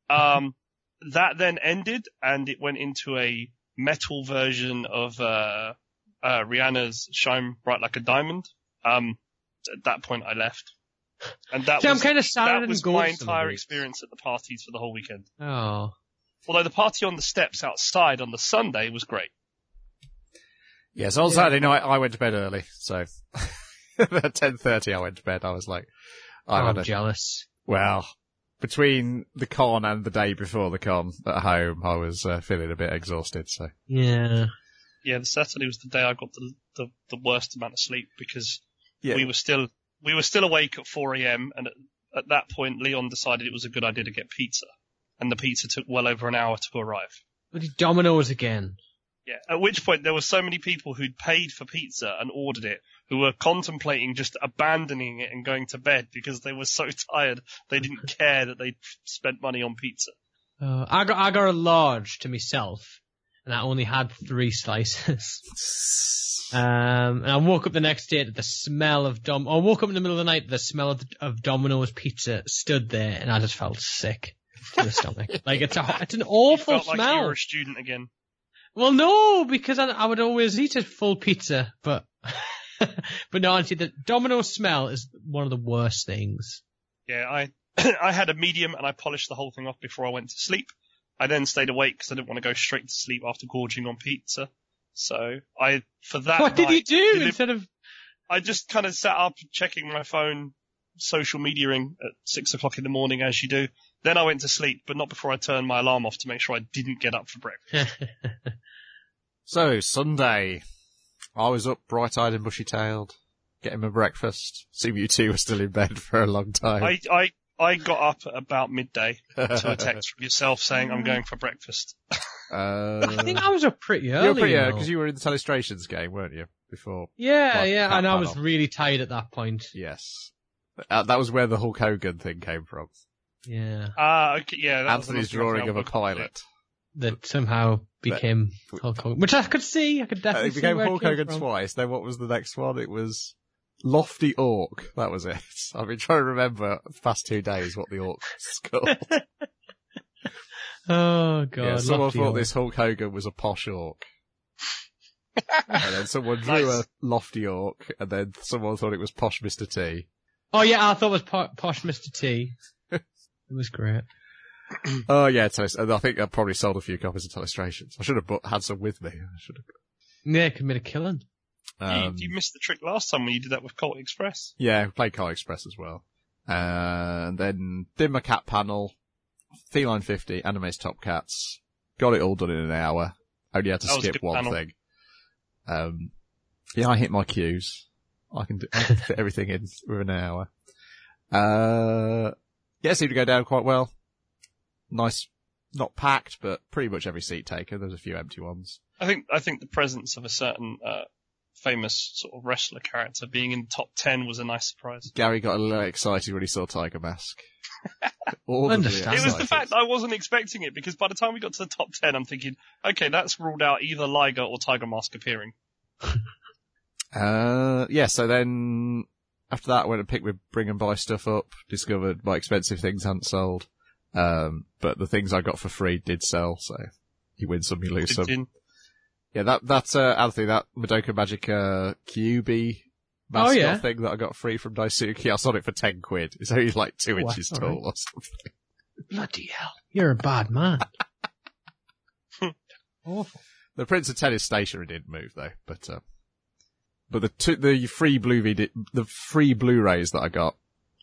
That then ended, and it went into a metal version of Rihanna's Shine Bright Like a Diamond. At that point, I left. And that
I'm kind of sad
that was my entire experience at the parties for the whole weekend.
Oh.
Although the party on the steps outside on the Sunday was great.
Yes, on Saturday night I went to bed early, so at 10:30 I went to bed. I was like,
I'm jealous.
Well, between the con and the day before the con at home, I was feeling a bit exhausted. So
yeah,
the Saturday was the day I got the worst amount of sleep because we were still awake at 4 a.m. and at that point Leon decided it was a good idea to get pizza. And the pizza took well over an hour to arrive.
Bloody Domino's again.
Yeah, at which point there were so many people who'd paid for pizza and ordered it who were contemplating just abandoning it and going to bed because they were so tired they didn't care that they'd spent money on pizza.
I got a large to myself and I only had 3 slices. And I woke up the next day to the smell of I woke up in the middle of the night, the smell of Domino's pizza stood there, and I just felt sick to the stomach. Like, it's an awful
you felt
smell.
Like you were a student again.
Well, no, because I would always eat a full pizza, but no, honestly, the Domino's smell is one of the worst things.
Yeah, I had a medium, and I polished the whole thing off before I went to sleep. I then stayed awake because I didn't want to go straight to sleep after gorging on pizza. So
What did you do instead of?
I just kind of sat up checking my phone, social mediaing at 6 o'clock in the morning as you do. Then I went to sleep, but not before I turned my alarm off to make sure I didn't get up for breakfast.
So, Sunday. I was up bright-eyed and bushy-tailed, getting my breakfast. Seeing you two were still in bed for a long time.
I got up at about midday to a text from yourself saying I'm going for breakfast.
I think I was up pretty early.
You were pretty early because you were in the Telestrations game, weren't you? Before.
Yeah, and I was really tired at that point.
Yes. That was where the Hulk Hogan thing came from.
Yeah.
Okay, yeah.
Anthony's drawing of a pilot.
That somehow became Hulk Hogan. Which I could see, I could definitely
it became
see
Hulk Hogan twice. Then what was the next one? It was Lofty Orc. That was it. I've been trying to remember the past 2 days what the orc was called.
Oh, God.
Yeah, someone thought this Hulk Hogan was a posh orc. And then someone drew a Lofty Orc, and then someone thought it was Posh Mr. T.
Oh, yeah, I thought it was Posh Mr. T. It was great.
Oh, yeah, and I think I probably sold a few copies of Telestrations. I should have had some with me.
Yeah, could have made a killing.
You missed the trick last time when you did that with Colt Express.
Yeah, we played Colt Express as well. And then did my cat panel, Feline 50, Anime's Top Cats. Got it all done in an hour. Only had to skip one thing. Yeah, I hit my cues. I can fit everything in within an hour. Yeah, it seemed to go down quite well. Nice, not packed, but pretty much every seat taken. There's a few empty ones.
I think the presence of a certain famous sort of wrestler character being in the top 10 was a nice surprise.
Gary got a little excited when he saw Tiger Mask.
It was the fact that I wasn't expecting it, because by the time we got to the top 10, I'm thinking, okay, that's ruled out either Liger or Tiger Mask appearing.
Yeah, so then after that I went and picked my bring and buy stuff up, discovered my expensive things hadn't sold. But the things I got for free did sell, so you win some, you lose some. Yeah, that's Anthony, that Madoka Magica QB mascot thing that I got free from Daisuke. I sold it for 10 quid. It's only like 2 inches tall or something.
Bloody hell. You're a bad man. Awful.
The Prince of Tennis stationery didn't move though, but the free free Blu-rays that I got,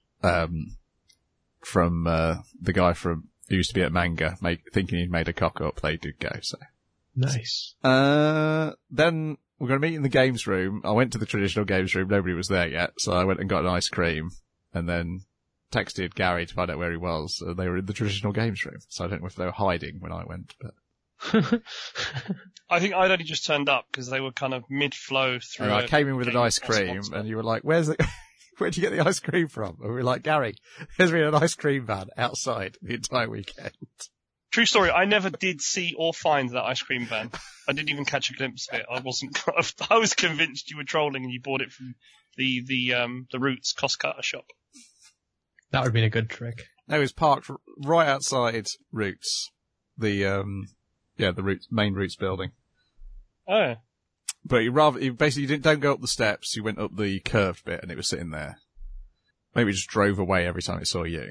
from, the guy who used to be at Manga, thinking he'd made a cock up, they did go, so.
Nice.
Then we're going to meet in the games room. I went to the traditional games room. Nobody was there yet. So I went and got an ice cream and then texted Gary to find out where he was. They were in the traditional games room. So I don't know if they were hiding when I went, but.
I think I'd only just turned up because they were kind of mid-flow through.
And I came in with an ice cream and you were like, where'd you get the ice cream from? And we were like, Gary, there's been an ice cream van outside the entire weekend.
True story, I never did see or find that ice cream van. I didn't even catch a glimpse of it. I was convinced you were trolling and you bought it from the Roots cost cutter shop.
That would have been a good trick.
It was parked right outside Roots. The Roots, main Roots building.
Oh.
But you basically don't go up the steps, you went up the curved bit and it was sitting there. Maybe it just drove away every time it saw you.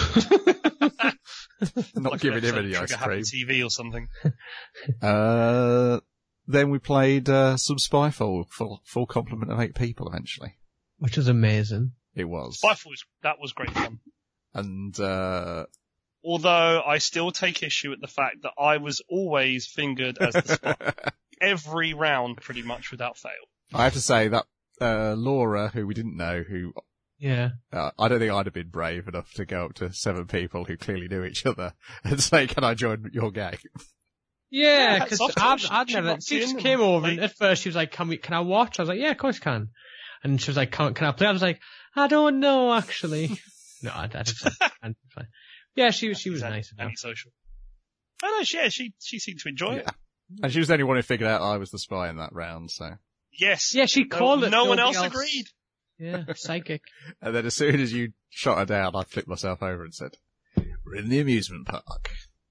Not like giving him any ice cream.
TV or something.
Then we played some Spyfall, full complement of 8 people eventually.
Which was amazing.
It was.
Spyfall, that was great fun.
And
although I still take issue at the fact that I was always fingered as the spy. Every round, pretty much without fail. I
have to say that Laura, who we didn't know,
yeah.
I don't think I'd have been brave enough to go up to 7 people who clearly knew each other and say, can I join your gang?
Yeah, because I'd never, she just came over and at first she was like, can I watch? I was like, yeah, of course you can. And she was like, can I play? I was like, I don't know, actually. No, I just can't. Yeah, she was nice.
Antisocial. Oh no, she seemed to enjoy it.
And she was the only one who figured out I was the spy in that round, so.
Yes.
Yeah, she called it.
No one else agreed.
Yeah, psychic.
And then as soon as you shot her down, I flipped myself over and said, "We're in the amusement park."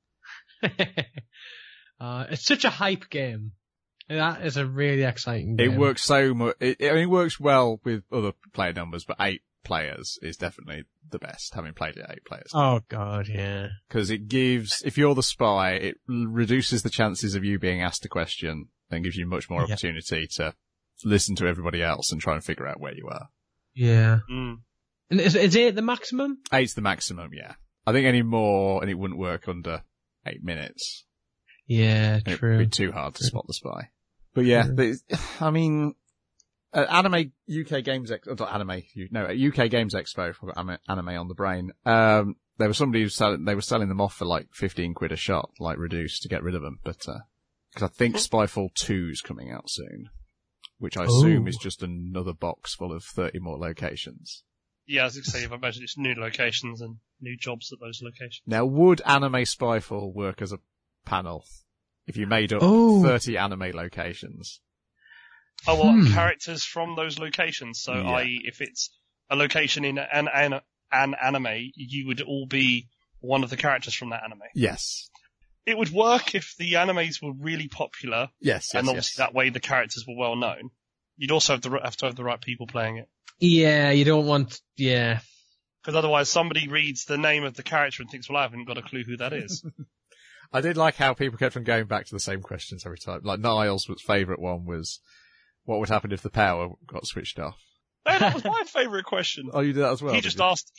It's such a hype game. That is a really exciting game.
It works so much. It works well with other player numbers, but 8 players is definitely the best, having played it 8 players.
Oh god, yeah.
Because it gives, if you're the spy, it reduces the chances of you being asked a question and gives you much more opportunity to listen to everybody else and try and figure out where you are.
Yeah. And is 8 the maximum?
8's the maximum, yeah. I think any more, and it wouldn't work under 8 minutes.
Yeah,
true.
True.
It'd be too hard to spot the spy. But yeah, I mean, at Anime UK Games Expo, not Anime, no, at UK Games Expo, I've got Anime on the brain, there was somebody they were selling them off for like 15 quid a shot, like reduced to get rid of them, but, cause I think Spyfall 2's coming out soon, which I assume is just another box full of 30 more locations.
Yeah, I was going to say, I imagine it's new locations and new jobs at those locations.
Now, would Anime Spyfall work as a panel if you made up 30 anime locations?
Oh, well, characters from those locations. So, i.e., if it's a location in an anime, you would all be one of the characters from that anime.
Yes.
It would work if the animes were really popular.
Yes,
and obviously that way the characters were well known. You'd also have to have the right people playing it.
Yeah, you don't want,
Because otherwise somebody reads the name of the character and thinks, well, I haven't got a clue who that is.
I did like how people kept on going back to the same questions every time. Like Niles' favourite one was, what would happen if the power got switched off?
No, that was my favourite question.
Oh, you did that as well?
He just asked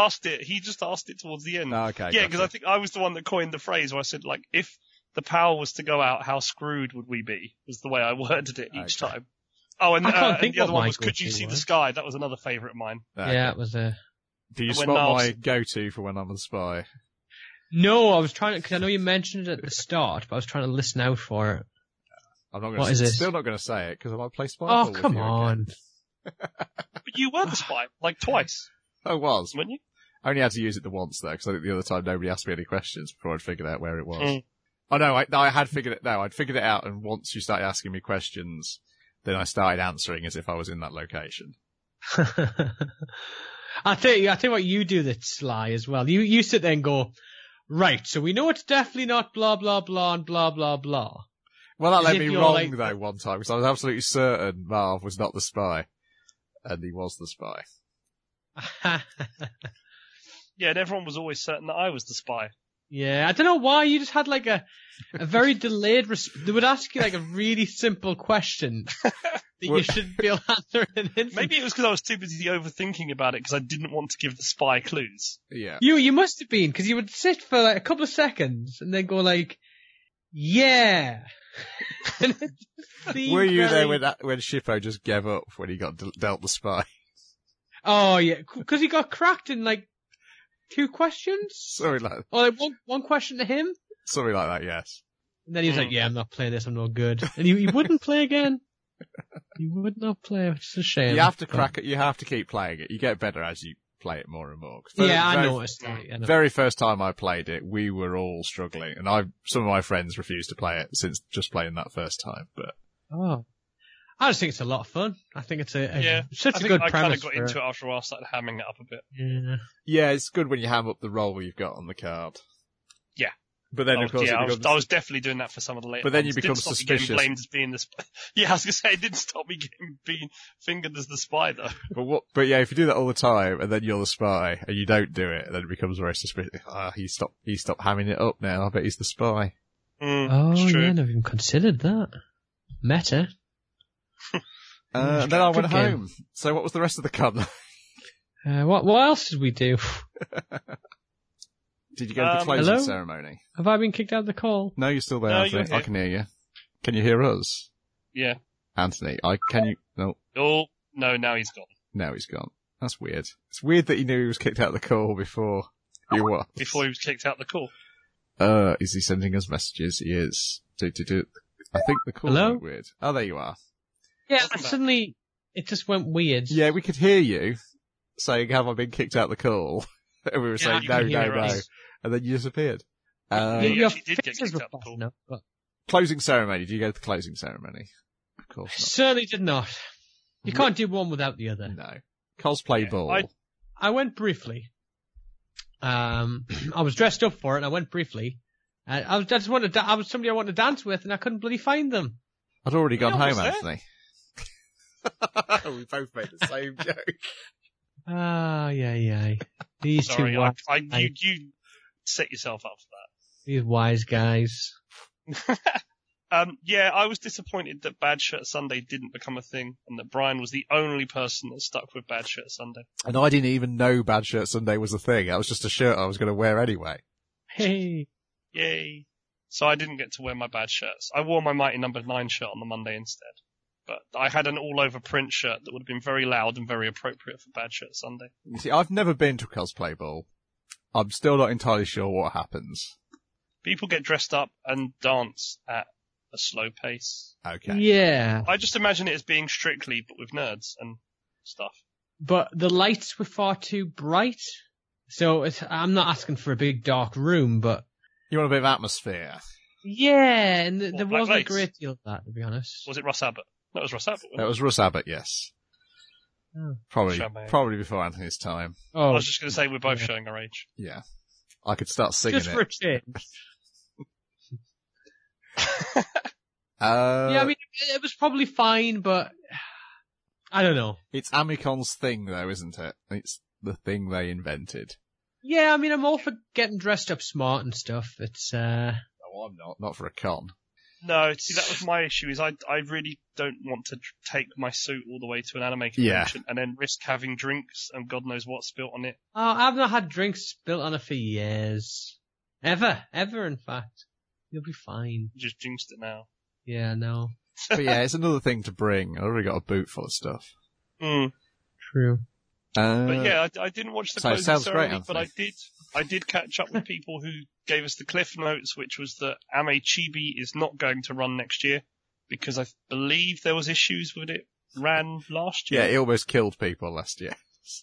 it towards the end.
Oh, okay.
Yeah, because I think I was the one that coined the phrase where I said, like, if the power was to go out, how screwed would we be? Was the way I worded it each time. Oh, and the other one was, could you see the sky? That was another favourite of mine.
Okay.
Yeah, it was
Do you spot my go-to for when I'm a spy?
No, I was trying to, because I know you mentioned it at the start, but I was trying to listen out for it.
I'm not going to. Still not going to say it because I might play Spyfall.
Oh, come on!
But you were the spy, like twice.
I was.
Weren't you?
I only had to use it the once though, because I think the other time nobody asked me any questions before I'd figured out where it was. Oh no, I had figured it. No, I'd figured it out, and once you started asking me questions, then I started answering as if I was in that location.
I tell you what, you do that's sly as well. You sit there and go, right, so we know it's definitely not blah blah blah and blah blah blah.
Well, that led me wrong though one time, because I was absolutely certain Marv was not the spy, and he was the spy.
Yeah, and everyone was always certain that I was the spy.
Yeah, I don't know why, you just had like a very delayed they would ask you like a really simple question that you should be able to answer in an instant.
Maybe it was because I was too busy overthinking about it because I didn't want to give the spy clues.
Yeah.
You must have been, because you would sit for like a couple of seconds and then go like, yeah.
Were you there when Shippo just gave up when he got dealt the spy?
Oh yeah, because he got cracked in like 2 questions?
Something like that.
Or like one question to him?
Something like that, yes.
And then he was like, yeah, I'm not playing this, I'm no good. And he wouldn't play again. He would not play, which is a shame.
You have to crack it, you have to keep playing it. You get better as you play it more and more.
I noticed that. Yeah,
very first time I played it, we were all struggling. And some of my friends refused to play it since just playing that first time, but.
Oh. I just think it's a lot of fun. I think it's such a good premise. I
kind of got into it after a while, started hamming it up a bit.
Yeah.
Yeah, it's good when you ham up the role you've got on the card.
Yeah.
But then, of course,
I was definitely doing that for some of the later
But then
ones.
you become suspicious.
Getting blamed as being the spy. Yeah, I was going to say, it didn't stop me being fingered as the spy, though.
But yeah, if you do that all the time, and then you're the spy, and you don't do it, then it becomes very suspicious. He stopped hamming it up now. I bet he's the spy.
It's true. Yeah, I never even considered that. Meta.
Then I went home. So what was the rest of the con?
What else did we do?
Did you go to the closing ceremony?
Have I been kicked out of the call?
No, you're still there, Anthony. I can hear you. Can you hear us?
Yeah.
Anthony, no.
Oh, no, now he's gone.
Now he's gone. That's weird. It's weird that he knew he was kicked out of the call before he was.
Before he was kicked out of the call.
Is he sending us messages? He is. I think the call went weird. Oh, there you are.
Yeah, suddenly it just went weird.
Yeah, we could hear you saying, have I been kicked out of the call? And we were saying, no. And then you disappeared.
You actually did get kicked out of the call.
Closing ceremony. Do you go to the closing ceremony? Of course not.
Certainly did not. You can't do one without the other.
No. Cosplay ball.
I went briefly. I was dressed up for it and I went briefly. I was somebody I wanted to dance with and I couldn't bloody find them.
I'd already gone home, Anthony. We both made the same joke.
Yeah. These
Sorry,
two
you set yourself up for that.
These wise guys.
Yeah, I was disappointed that Bad Shirt Sunday didn't become a thing and that Brian was the only person that stuck with Bad Shirt Sunday.
And I didn't even know Bad Shirt Sunday was a thing. That was just a shirt I was going to wear anyway.
Hey.
Yay. So I didn't get to wear my bad shirts. I wore my Mighty Number 9 shirt on the Monday instead. But I had an all-over print shirt that would have been very loud and very appropriate for Bad Shirt Sunday.
You see, I've never been to a cosplay ball. I'm still not entirely sure what happens.
People get dressed up and dance at a slow pace.
Okay.
Yeah.
I just imagine it as being Strictly, but with nerds and stuff.
But the lights were far too bright. So I'm not asking for a big dark room, but...
You want a bit of atmosphere.
Yeah, and there wasn't
lights?
a great deal of that, to be honest.
Was it Russ Abbott? No, it was Russ Abbott.
It was Russ Abbott, yes.
Oh.
Probably before Anthony's time.
I was just going to say we're both showing our age.
Yeah. I could start singing
just for a change.
Yeah,
I mean, it was probably fine, but I don't know.
It's Amicon's thing, though, isn't it? It's the thing they invented.
Yeah, I mean, I'm all for getting dressed up smart and stuff. It's,
No, I'm not. Not for a con.
No, see, that was my issue, is I really don't want to take my suit all the way to an anime convention and then risk having drinks and God knows what spilt on it.
Oh, I've not had drinks spilt on it for years. Ever, in fact. You'll be fine.
You just jinxed it now.
Yeah, no.
But yeah, it's another thing to bring. I already got a boot full of stuff.
True.
But yeah, I didn't watch the closing ceremony,
great,
but I did catch up with people who gave us the cliff notes, which was that Ame Chibi is not going to run next year because I believe there was issues with it ran last year.
Yeah, it almost killed people last year.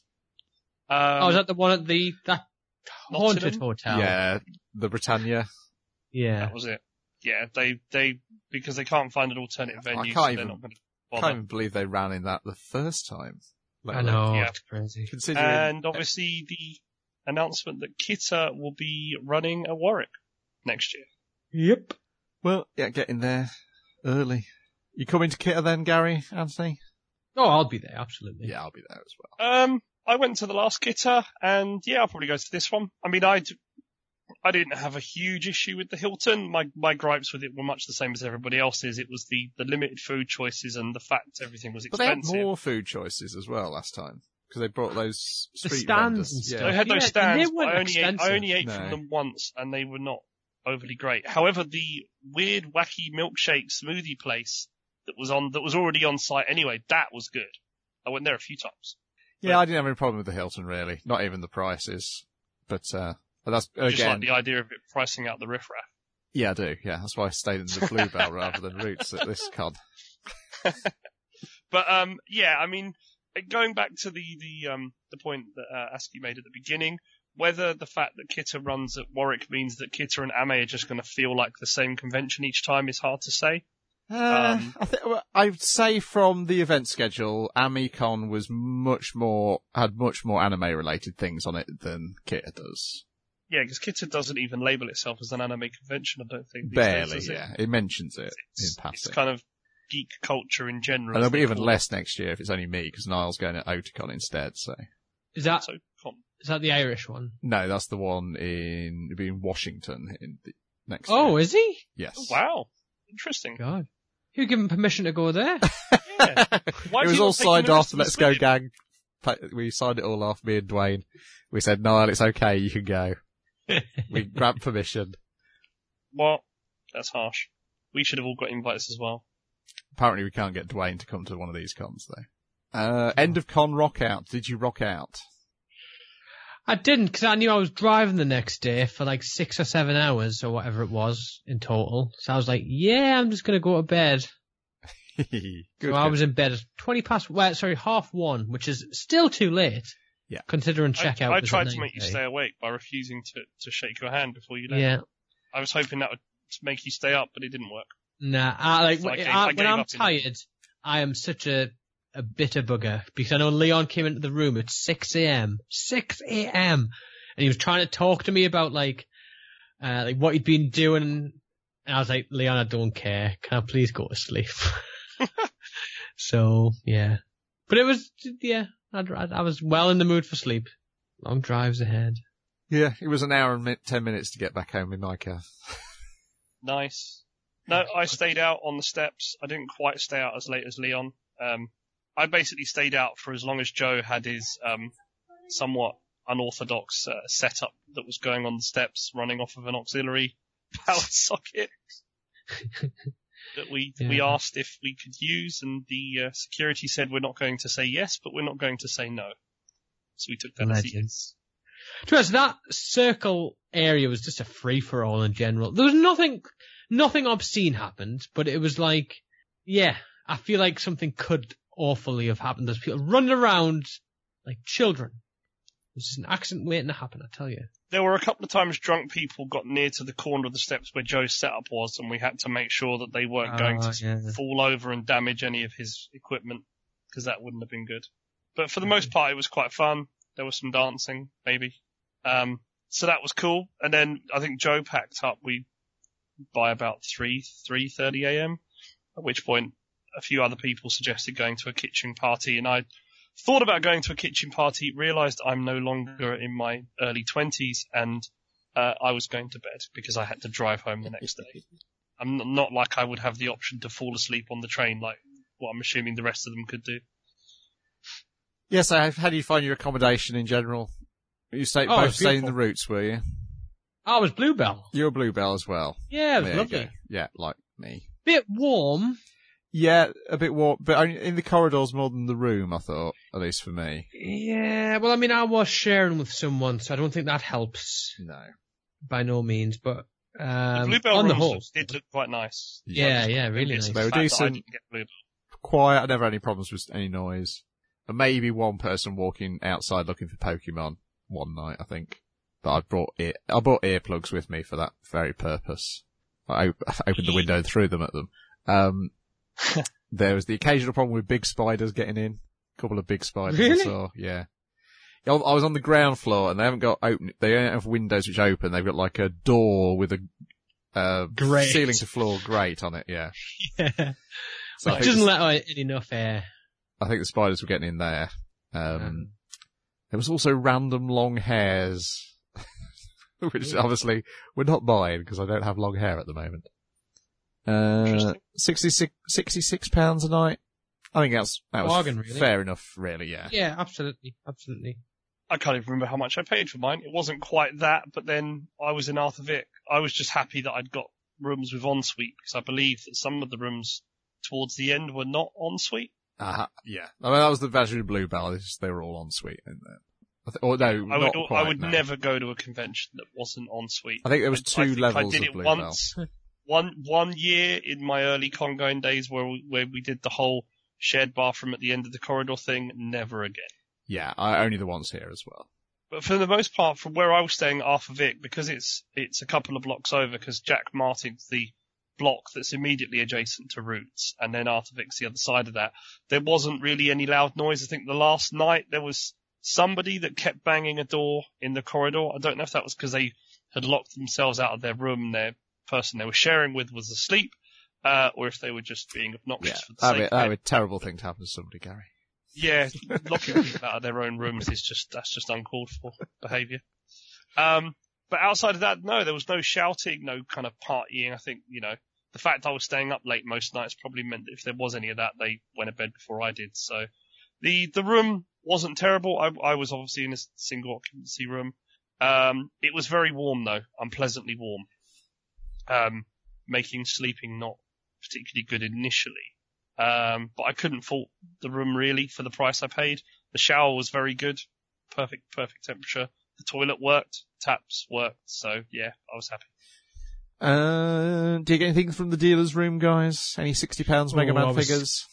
Was that the one at that haunted hotel?
Yeah, the Britannia.
Yeah.
That was it. Yeah, they because they can't find an alternative venue, so they're not going to bother.
I can't even believe they ran in that the first time.
I know,
yeah.
it's crazy.
And obviously the announcement that Kita will be running at Warwick next year.
Yep.
Well, yeah, get in there early. You coming to Kita then, Gary, Anthony?
Oh, I'll be there, absolutely.
Yeah, I'll be there as well.
I went to the last Kita, and yeah, I'll probably go to this one. I mean, I didn't have a huge issue with the Hilton. My gripes with it were much the same as everybody else's. It was the limited food choices and the fact everything was expensive.
But they had more food choices as well last time. Because they brought those street
stands
vendors.
and stuff.
They had those stands, but I only ate
No.
from them once, and they were not overly great. However, the weird, wacky milkshake smoothie place that was already on site anyway, that was good. I went there a few times.
Yeah, I didn't have any problem with the Hilton, really. Not even the prices. But that's, again...
Just like the idea of it pricing out the riffraff.
Yeah, I do. Yeah, that's why I stayed in the Bluebell rather than Roots at this con.
But, yeah, I mean, going back to the point that Aski made at the beginning, whether the fact that Kita runs at Warwick means that Kita and Ame are just going to feel like the same convention each time is hard to say.
I'd say from the event schedule, AmiCon was had much more anime-related things on it than Kita does.
Yeah, because Kita doesn't even label itself as an anime convention, I don't think.
Barely, yeah. It mentions it in passing.
It's kind of geek culture in general.
And there'll be even less next year if it's only me, because Niall's going at Otakon instead, so.
Is that the Irish one?
No, that's the one in Washington next
year. Oh, is he?
Yes.
Oh, wow. Interesting.
God. Who gave him permission to go there?
Yeah.
It was all signed off, Let's Go Gang. We signed it all off, me and Dwayne. We said, Niall, it's okay, you can go. We grabbed permission.
Well, that's harsh. We should have all got invites as well.
Apparently we can't get Dwayne to come to one of these cons, though. End of con rock out. Did you rock out?
I didn't, because I knew I was driving the next day for like 6 or 7 hours or whatever it was in total. So I was like, yeah, I'm just going to go to bed.
Good.
I was in bed at 1:30, which is still too late.
Yeah.
Considering checkout.
I tried to make you stay awake by refusing to shake your hand before you left.
Yeah.
I was hoping that would to make you stay up, but it didn't work.
Nah, when I'm tired, I am such a bitter bugger, because I know Leon came into the room at 6 a.m. 6 a.m. and he was trying to talk to me about like what he'd been doing, and I was like, Leon, I don't care. Can I please go to sleep? So, yeah. But it was, yeah, I was well in the mood for sleep. Long drives ahead.
Yeah, it was an hour and 10 minutes to get back home in my car.
Nice. No, I stayed out on the steps. I didn't quite stay out as late as Leon. I basically stayed out for as long as Joe had his somewhat unorthodox setup that was going on the steps, running off of an auxiliary power socket that we asked if we could use, and the security said we're not going to say yes, but we're not going to say no. So we took that as a yes.
To be honest, that circle area was just a free-for-all in general. There was nothing obscene happened, but it was like, yeah, I feel like something could awfully have happened. There's people running around like children. This is an accident waiting to happen, I tell you.
There were a couple of times drunk people got near to the corner of the steps where Joe's setup was, and we had to make sure that they weren't going to fall over and damage any of his equipment, because that wouldn't have been good. But for the most part, it was quite fun. There was some dancing, maybe. So that was cool. And then I think Joe packed up by about 3:30 a.m., at which point a few other people suggested going to a kitchen party, and I thought about going to a kitchen party, realised I'm no longer in my early 20s, and I was going to bed because I had to drive home the next day. I'm not like I would have the option to fall asleep on the train like what I'm assuming the rest of them could do.
Yes, how do you find your accommodation in general? You both staying the routes, were you?
I was Bluebell.
You were Bluebell as well.
Yeah, it was lovely.
Yeah, like me.
Bit warm.
Yeah, a bit warm, but only in the corridors more than the room, I thought, at least for me.
Yeah, well, I mean, I was sharing with someone, so I don't think that helps.
No.
By no means, but
the Bluebell
on the
rooms
whole,
did look quite nice.
Yeah, really nice.
They were decent, quiet, I never had any problems with any noise. And maybe one person walking outside looking for Pokemon one night, I think. But I brought earplugs with me for that very purpose. I opened the window and threw them at them. There was the occasional problem with big spiders getting in. A couple of big spiders
really?
I saw, yeah. I was on the ground floor and they don't have windows which open. They've got like a door with a ceiling to floor grate on it, yeah.
Yeah. So it doesn't let in enough air.
I think the spiders were getting in there. There was also random long hairs, which obviously we're not buying because I don't have long hair at the moment. £66 a night. I think that was
bargain, really.
Fair enough, really, yeah.
Yeah, absolutely.
I can't even remember how much I paid for mine. It wasn't quite that, but then I was in Arthur Vic. I was just happy that I'd got rooms with ensuite, because I believe that some of the rooms towards the end were not ensuite.
Yeah. I mean, that was the version of Bluebell. They were all ensuite in there.
I would never go to a convention that wasn't ensuite.
I think there was two levels of Bluebell.
I did it once. One year in my early con-going days where we did the whole shared bathroom at the end of the corridor thing. Never again. Yeah,
only the ones here as well.
But for the most part, from where I was staying at Arthur Vic, because it's a couple of blocks over, because Jack Martin's the block that's immediately adjacent to Roots, and then Arthur Vic's the other side of that, there wasn't really any loud noise. I think the last night there was somebody that kept banging a door in the corridor. I don't know if that was because they had locked themselves out of their room, their person they were sharing with was asleep, or if they were just being obnoxious for the sake of it.
That would be a terrible thing to happen to somebody, Gary.
Yeah, locking people out of their own rooms is that's just uncalled for behaviour. But outside of that, no, there was no shouting, no kind of partying. I think, the fact I was staying up late most nights probably meant that if there was any of that, they went to bed before I did. So the room wasn't terrible. I was obviously in a single occupancy room. It was very warm though, unpleasantly warm. Making sleeping not particularly good initially. But I couldn't fault the room really for the price I paid. The shower was very good. Perfect temperature. The toilet worked. Taps worked. So yeah, I was happy.
Do you get anything from the dealer's room, guys? Any £60 Mega Man figures?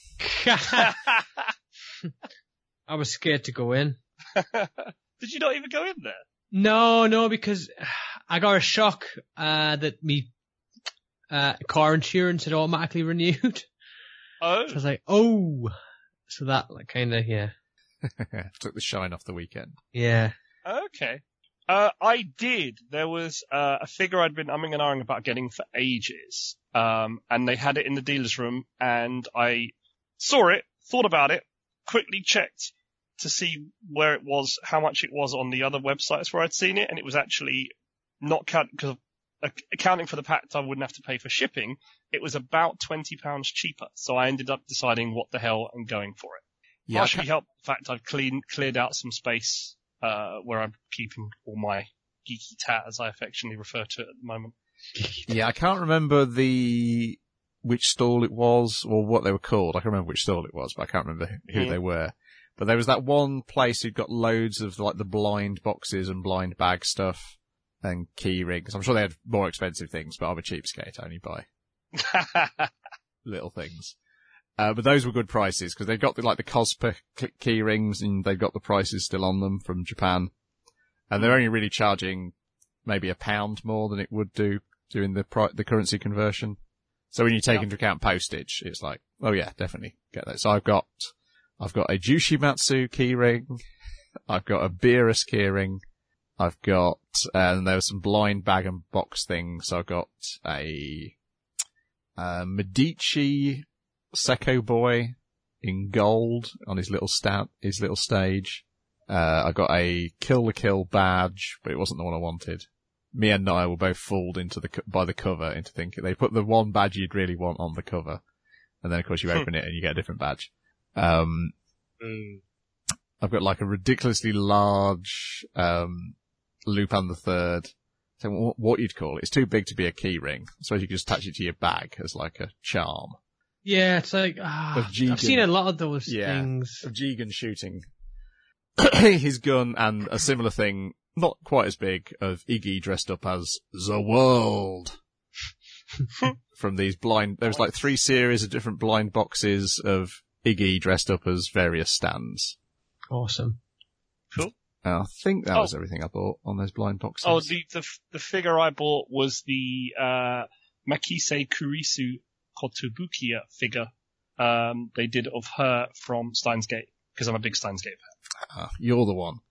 I was scared to go in.
Did you not even go in there?
No, because I got a shock that me car insurance had automatically renewed.
Oh.
So I was like, oh. So that kind of, yeah.
Took the shine off the weekend.
Yeah.
Okay. I did. There was a figure I'd been umming and ahhing about getting for ages. And they had it in the dealer's room, and I saw it, thought about it, quickly checked to see where it was, how much it was on the other websites where I'd seen it, and it was actually not because accounting for the fact I wouldn't have to pay for shipping, it was about £20 cheaper. So I ended up deciding what the hell and going for it.
Yeah,
Partially helped the fact I've cleared out some space where I'm keeping all my geeky tat, as I affectionately refer to it at the moment.
Yeah, I can't remember which stall it was or what they were called. I can remember which stall it was, but I can't remember who they were. But there was that one place who'd got loads of like the blind boxes and blind bag stuff and key rings. I'm sure they had more expensive things, but I'm a cheapskate. I only buy little things. But those were good prices because they've got the Cospa key rings and they've got the prices still on them from Japan. And they're only really charging maybe £1 more than it would do doing the currency conversion. So when you take into account postage, it's like, oh yeah, definitely get that. So I've got a Jushimatsu key ring. I've got a Beerus key ring. I've got, and there was some blind bag and box things. So I've got a Medici Secco boy in gold on his little stage. I got a Kill the Kill badge, but it wasn't the one I wanted. Me and Niall were both fooled by the cover into thinking they put the one badge you'd really want on the cover. And then of course you open it and you get a different badge. I've got like a ridiculously large, Lupin the Third. So what you'd call it. It's too big to be a key ring. So you can just attach it to your bag as like a charm.
Yeah, it's like, I've seen a lot of those things.
Of Jigen shooting his gun, and a similar thing, not quite as big, of Iggy dressed up as the World. From these there was like 3 series of different blind boxes of Iggy dressed up as various stands.
Awesome.
Cool.
I think that was everything I bought on those blind boxes.
Oh, the figure I bought was the Makise Kurisu Kotobukiya figure. They did of her from Steins Gate, because I'm a big Steins Gate fan.
You're the one.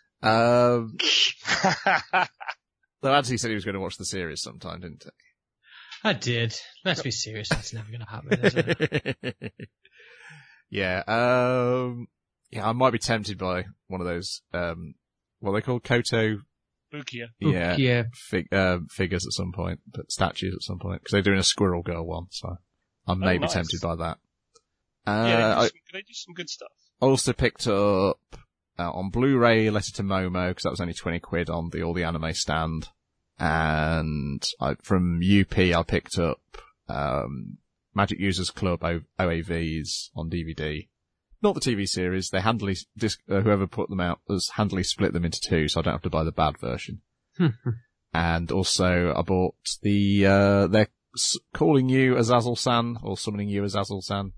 Though Anthony said he was going to watch the series sometime, didn't he?
I did. Let's be serious. That's never going to happen, is it?
Yeah. I might be tempted by one of those, what are they called? Koto?
Bukiya.
Yeah. Figures at some point, but statues at some point, because they're doing a Squirrel Girl one, so I may be tempted by that.
They do some good stuff.
I also picked up, on Blu-ray, Letter to Momo, because that was only 20 quid on all the anime stand. And from UP, I picked up, Magic Users Club OAVs on DVD. Not the TV series. They whoever put them out has handily split them into 2, so I don't have to buy the bad version. And also, I bought they're calling you Azazel-san, or summoning you Azazel-san.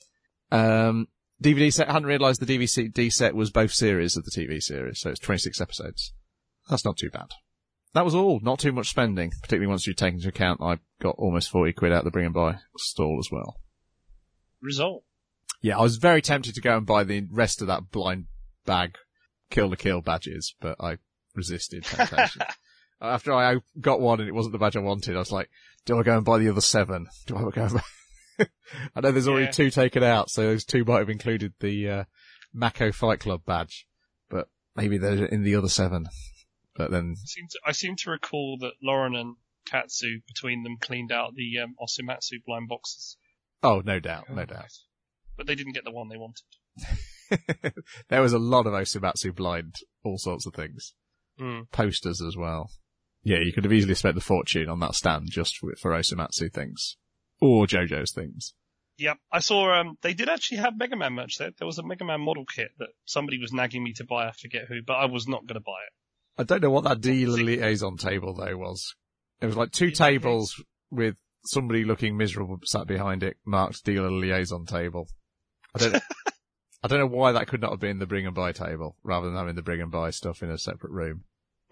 DVD set. I hadn't realised the DVD set was both series of the TV series, so it's 26 episodes. That's not too bad. That was all. Not too much spending, particularly once you take into account I got almost 40 quid out of the Bring and Buy stall as well.
Result.
Yeah, I was very tempted to go and buy the rest of that blind bag Kill the Kill badges, but I resisted temptation. After I got one and it wasn't the badge I wanted, I was like, do I go and buy the other 7? Do I go and buy... I know there's already 2 taken out, so those 2 might have included the Mako Fight Club badge, but maybe they're in the other 7. But then
I seem to recall that Lauren and Katsu, between them, cleaned out the Osumatsu blind boxes.
Oh, no doubt, no doubt.
But they didn't get the one they wanted.
There was a lot of Osumatsu blind, all sorts of things. Posters as well. Yeah, you could have easily spent the fortune on that stand just for Osumatsu things. Or JoJo's things.
Yep. I saw, they did actually have Mega Man merch there. There was a Mega Man model kit that somebody was nagging me to buy, I forget who, but I was not going to buy it.
I don't know what that dealer liaison table though was. It was like 2 tables with somebody looking miserable sat behind it, marked dealer liaison table. I don't know why that could not have been the Bring and Buy table, rather than having the Bring and Buy stuff in a separate room.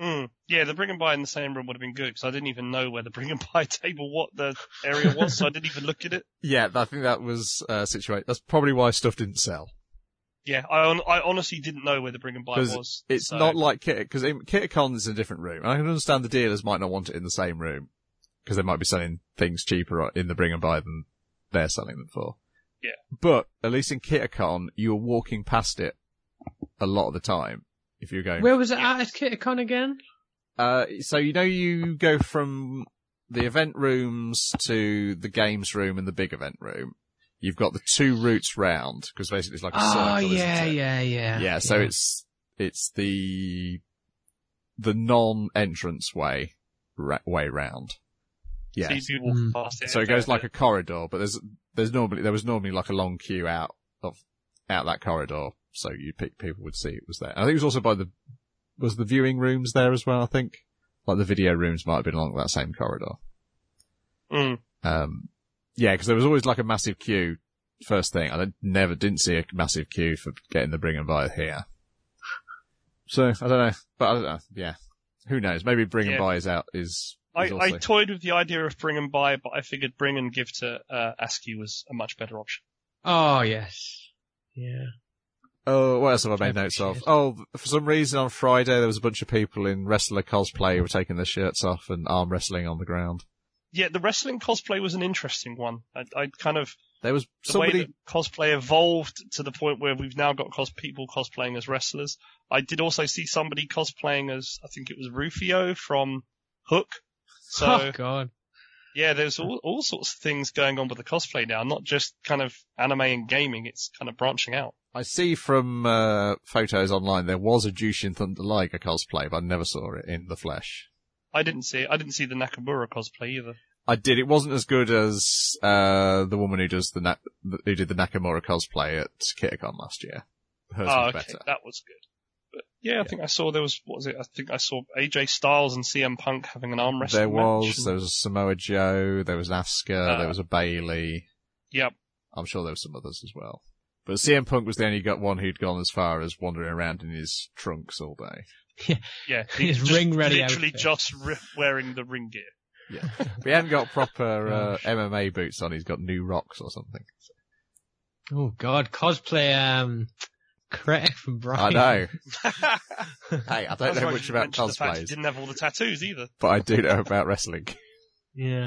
Yeah, the bring and buy in the same room would have been good, because I didn't even know where the bring and buy table, what the area was, so I didn't even look at it.
Yeah, I think that was situated. That's probably why stuff didn't sell.
Yeah, I honestly didn't know where the bring and buy was.
It's not like because Kitacon is a different room. I can understand the dealers might not want it in the same room, because they might be selling things cheaper in the bring and buy than they're selling them for.
Yeah.
But at least in Kitacon, you're walking past it a lot of the time. If you're going.
Where was it at Kitacon again?
So you go from the event rooms to the games room and the big event room. You've got the two routes round, because basically it's like a circle.
Oh,
yeah.
Yeah,
so it's the non-entrance way round. Yeah. So it goes like a corridor, but there was normally like a long queue out that corridor, so people would see it was there. I think it was also was the viewing rooms there as well, I think? Like the video rooms might have been along that same corridor. Yeah, because there was always like a massive queue first thing. I didn't see a massive queue for getting the bring and buy here. So, I don't know. But I don't know. Yeah. Who knows? Maybe bring and buy is
I toyed with the idea of bring and buy, but I figured bring and give to ASCII was a much better option.
Oh, yes. Yeah.
Oh, what else have I made notes of? Oh, for some reason on Friday there was a bunch of people in wrestler cosplay who were taking their shirts off and arm wrestling on the ground.
Yeah, the wrestling cosplay was an interesting one. I kind of...
There was
way that cosplay evolved to the point where we've now got people cosplaying as wrestlers. I did also see somebody cosplaying as, I think it was Rufio from Hook. So,
oh, God.
Yeah, there's all sorts of things going on with the cosplay now, not just kind of anime and gaming, it's kind of branching out.
I see from photos online there was a Jushin Thunder Liger cosplay, but I never saw it in the flesh.
I didn't see it. I didn't see the Nakamura cosplay either.
I did. It wasn't as good as the woman who did the Nakamura cosplay at Kitacon last year. Hers was better.
That was good. But yeah, I think I saw there was, what was it? I think I saw AJ Styles and CM Punk having an arm wrestling match.
There was a Samoa Joe, there was an Asuka, there was a Bayley.
Yep.
I'm sure there were some others as well. But CM Punk was the only one who'd gone as far as wandering around in his trunks all day.
Yeah.
His ring ready
literally
outfit.
just wearing the ring gear.
Yeah. But he hadn't got proper MMA boots on, he's got new rocks or something.
Oh, God. Cosplay, Craig from Brian.
I know. Hey, I don't know much about cosplays.
He didn't have all the tattoos either.
But I do know about wrestling.
Yeah.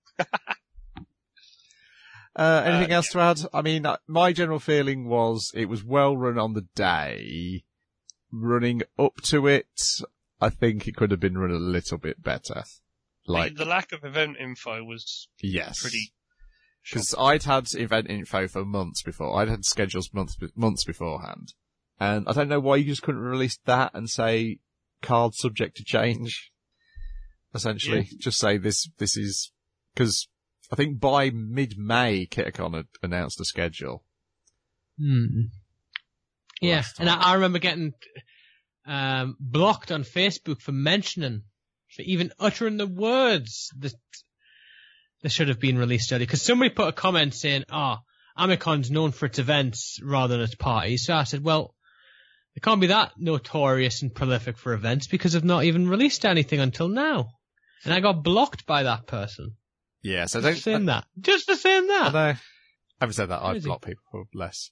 Anything else to add? I mean, my general feeling was it was well run on the day. Running up to it, I think it could have been run a little bit better.
The lack of event info was pretty...
Because I'd had event info for months before. I'd had schedules months beforehand. And I don't know why you just couldn't release that and say card subject to change. Essentially. Yeah. Just say this is... Because I think by mid-May, Kitacon had announced a schedule.
Yeah, and I remember getting blocked on Facebook for even uttering the words that should have been released early. Because somebody put a comment saying, Amicon's known for its events rather than its parties. So I said, well, it can't be that notorious and prolific for events because they've not even released anything until now. And I got blocked by that person.
Yeah, so
just for saying that.
I know. I haven't said that. I've blocked people for less.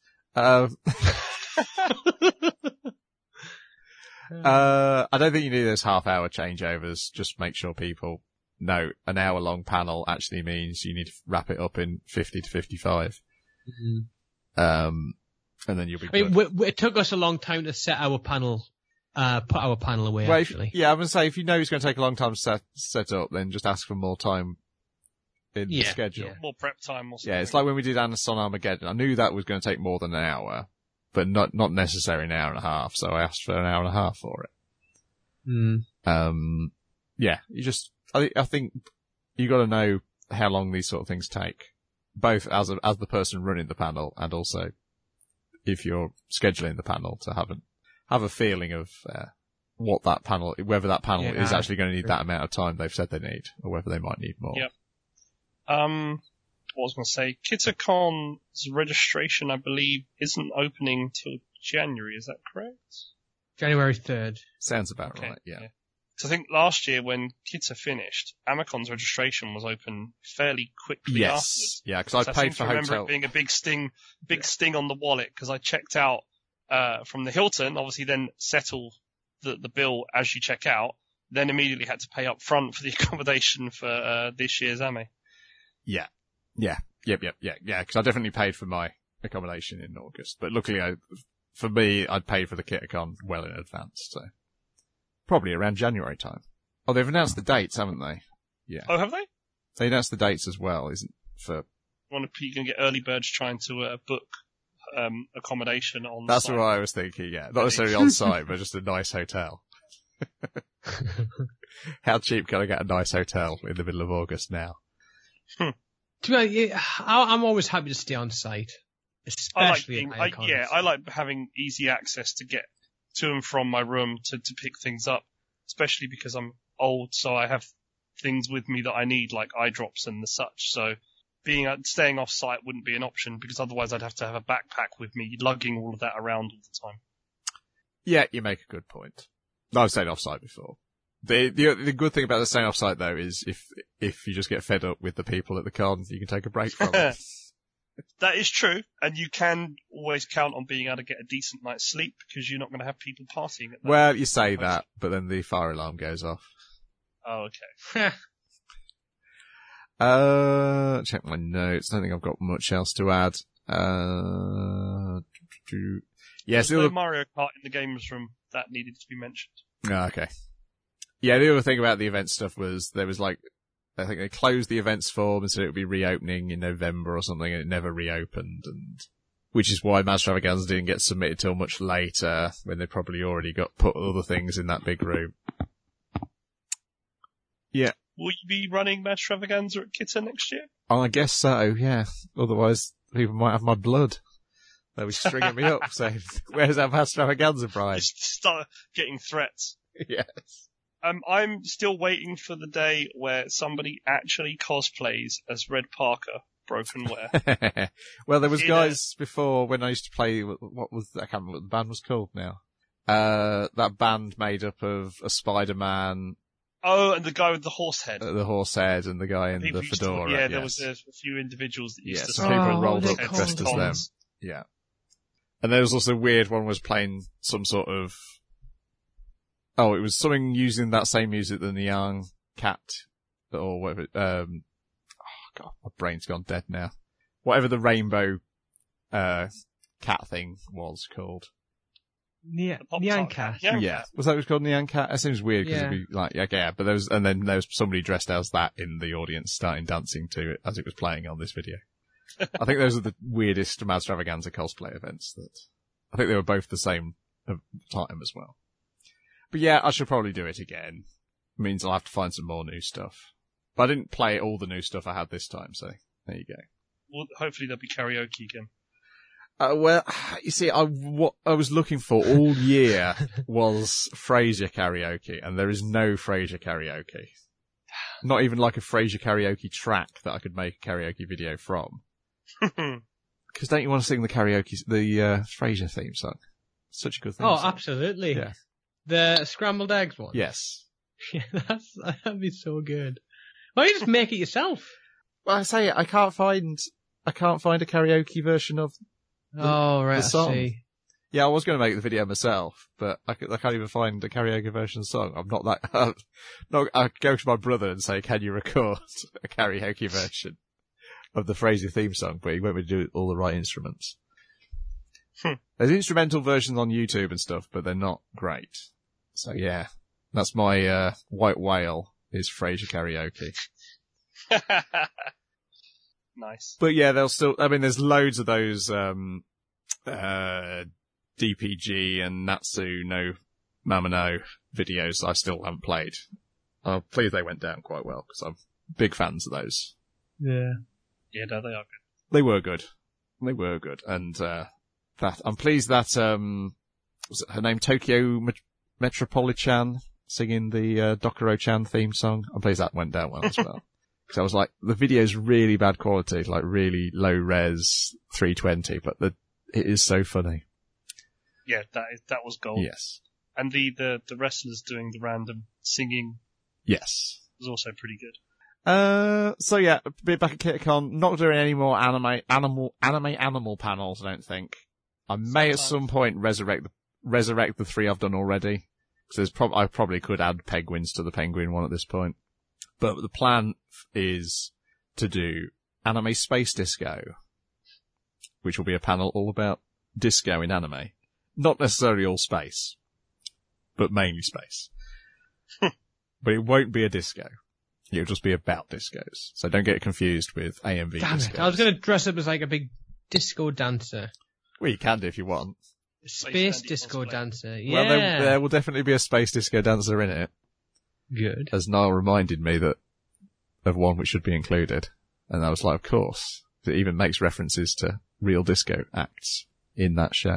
I don't think you need those half-hour changeovers. Just make sure people know an hour-long panel actually means you need to wrap it up in 50 to 55. And then you'll be good.
It took us a long time to set our panel, put our panel away, actually.
I'm going to say, if you know it's going to take a long time to set up, then just ask for more time in the schedule.
Yeah. More prep time or something.
Yeah, it's like when we did Anason Armageddon. I knew that was going to take more than an hour, but not necessarily an hour and a half, so I asked for an hour and a half for it. Yeah, I think you got to know how long these sort of things take, both as the person running the panel and also if you're scheduling the panel to have a feeling of whether that panel is actually going to need that amount of time they've said they need, or whether they might need more.
Yep. What was I going to say? Kitacon's registration, I believe, isn't opening till January. Is that correct?
January 3rd.
Sounds about right. Yeah.
So I think last year when Kita finished, Amacon's registration was open fairly quickly afterwards.
Yeah, because I paid for hotel. I remember
it being a big sting on the wallet because I checked out from the Hilton, obviously then settle the bill as you check out, then immediately had to pay up front for the accommodation for this year's AME.
Yeah. Because I definitely paid for my accommodation in August, but luckily for me, I'd paid for the KitterCon well in advance, so probably around January time. Oh, they've announced the dates, haven't they? Yeah.
Oh, have they?
They announced the dates as well, isn't for?
One of you can get early birds trying to book accommodation on.
That's
site.
what I was thinking. Yeah, not necessarily on site, but just a nice hotel. How cheap can I get a nice hotel in the middle of August now?
I'm always happy to stay on site, especially
I like having easy access to get to and from my room to pick things up, especially because I'm old, so I have things with me that I need, like eye drops and the such. So staying off site wouldn't be an option because otherwise I'd have to have a backpack with me, lugging all of that around all the time.
Yeah, you make a good point. I've stayed off site before. The good thing about the staying off site though is if you just get fed up with the people at the con, you can take a break from it.
That is true, and you can always count on being able to get a decent night's sleep because you're not going to have people partying at that.
Well, you say that, but then the fire alarm goes off.
Oh, okay.
Check my notes. I don't think I've got much else to add. Yes,
there's no Mario Kart in the games room that needed to be mentioned.
Oh, okay. Yeah, the other thing about the event stuff was there was I think they closed the events form and said it would be reopening in November or something, and it never reopened, and which is why Madstravaganza didn't get submitted till much later, when they probably already got put other things in that big room. Yeah.
Will you be running Madstravaganza at Kita next year?
I guess so, yeah. Otherwise, people might have my blood. They'll be stringing me up saying, where's that Madstravaganza prize?
Just start getting threats.
Yes.
I'm still waiting for the day where somebody actually cosplays as Red Parker, Broken Wear.
Well, there was guys before when I used to play, I can't remember what the band was called now. That band made up of a Spider-Man.
Oh, and the guy with the horse head.
The horse head and the guy in the fedora.
There was a few individuals that used to
some people rolled up dressed as them. Yeah. And there was also a weird one was playing some sort of, it was something using that same music than the Nyan Cat, or whatever, God, my brain's gone dead now. Whatever the rainbow, cat thing was called.
Nyan Cat.
Yeah. Was that what it was called, Nyan Cat? That seems weird because it'd be like, but then there was somebody dressed as that in the audience starting dancing to it as it was playing on this video. I think those are the weirdest Madstravaganza cosplay events I think they were both the same time as well. But yeah, I should probably do it again. It means I'll have to find some more new stuff. But I didn't play all the new stuff I had this time, so there you go.
Well, hopefully there'll be karaoke again.
Well, you see, what I was looking for all year was Frasier karaoke, and there is no Frasier karaoke. Not even like a Frasier karaoke track that I could make a karaoke video from. Because don't you want to sing the Frasier theme song? Such a good thing.
Oh, absolutely. Yeah. The scrambled eggs one?
Yes.
Yeah, that'd be so good. Why don't you just make it yourself?
Well, I say I can't find a karaoke version of the song.
I see.
Yeah, I was going to make the video myself, but I can't even find a karaoke version of the song. I'm not that. I go to my brother and say, "Can you record a karaoke version of the Frasier theme song?" But he won't be able to do all the right instruments. There's instrumental versions on YouTube and stuff, but they're not great. So yeah, that's my white whale is Frasier karaoke.
Nice.
But yeah, there's loads of those DPG and Natsu no Mamano videos I still haven't played. I'm pleased they went down quite well, because I'm big fans of those.
Yeah.
Yeah, no, they are good.
They were good. And I'm pleased that was it her name, Tokyo Metropolichan, singing the Dokuro-chan theme song. I'm pleased that went down well as well. Because I was like, the video's really bad quality, like really low res 320, but it is so funny.
Yeah, that was gold.
Yes.
And the wrestlers doing the random singing.
Yes.
Was also pretty good.
So yeah, a bit back at KitCon, not doing any more anime animal panels, I don't think. I may at some point resurrect the 3 I've done already. Because I probably could add Penguins to the Penguin one at this point. But the plan is to do Anime Space Disco, which will be a panel all about disco in anime. Not necessarily all space, but mainly space. But it won't be a disco. It'll just be about discos. So don't get confused with AMV
Damn
discos.
it, I was going to dress up as like a big disco dancer.
Well, you can do if you want.
Space disco dancer, yeah.
Well, there will definitely be a space disco dancer in it.
Good.
As Niall reminded me of one which should be included. And I was like, of course. It even makes references to real disco acts in that show.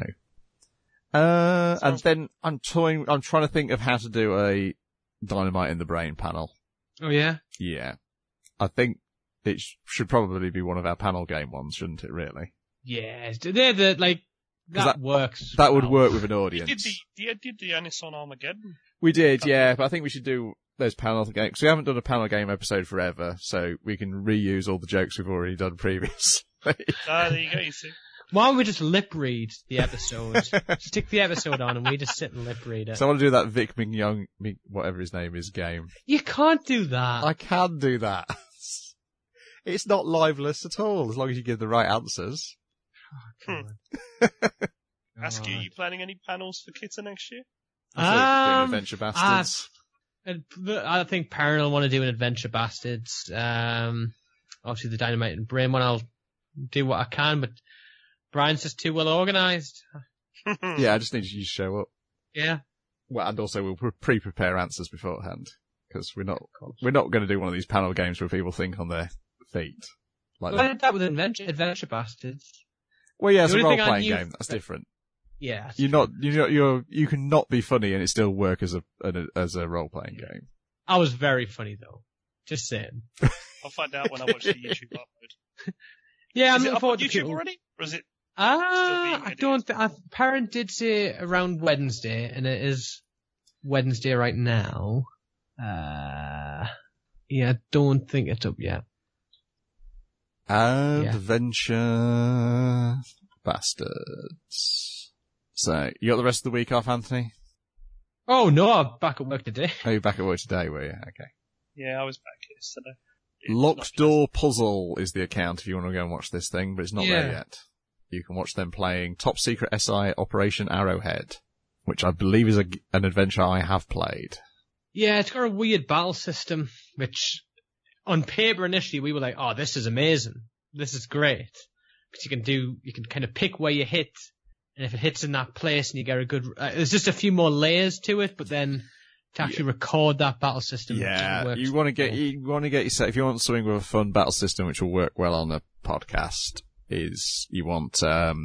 And then I'm trying to think of how to do a Dynamite in the Brain panel.
Oh, yeah?
Yeah. I think it should probably be one of our panel game ones, shouldn't it, really?
Yeah. They're that works.
That would work with an audience.
Did the Anison Armageddon?
We did, yeah, but I think we should do those panel games. Because we haven't done a panel game episode forever, so we can reuse all the jokes we've already done previously.
There you go, you see.
Why don't we just lip read the episode? Stick the episode on and we just sit and lip read it.
So I want to do that Vic Ming-Young, whatever his name is, game.
You can't do that.
I can do that. It's not libelous at all, as long as you give the right answers.
Oh, God.
Ask you planning any panels for Kitta next year?
Doing Adventure Bastards.
I think Perrin will want to do an Adventure Bastards. Obviously the Dynamite and Brain one, I'll do what I can, but Brian's just too well organised.
Yeah, I just need you to show up.
Yeah.
Well, and also we'll pre-prepare answers beforehand, because we're not going to do one of these panel games where people think on their feet.
I did that with Adventure Bastards.
Well, yeah, it's a role-playing game. That's different.
Yeah.
You can not be funny and it still work as a role-playing game.
I was very funny though. Just saying.
I'll find out when I watch the YouTube upload.
Yeah, I'm
looking
looking forward to
YouTube
people.
Already? Or is it?
I don't think. Parent did say around Wednesday, and it is Wednesday right now. Yeah, I don't think it's up yet.
Adventure Bastards. So, you got the rest of the week off, Anthony?
Oh no, I'm back at work today.
Oh, you're back at work today, were you? Okay.
Yeah, I was back yesterday.
Locked Door Puzzle is the account if you want to go and watch this thing, but it's not there yet. You can watch them playing Top Secret SI Operation Arrowhead, which I believe is an adventure I have played.
Yeah, it's got a weird battle system, which on paper initially we were like, oh, this is amazing. This is great. Because you can kind of pick where you hit, and if it hits in that place and you get a good, there's just a few more layers to it, but then to actually record that battle system.
Yeah, you want to get yourself, if you want something with a fun battle system which will work well on a podcast, you want,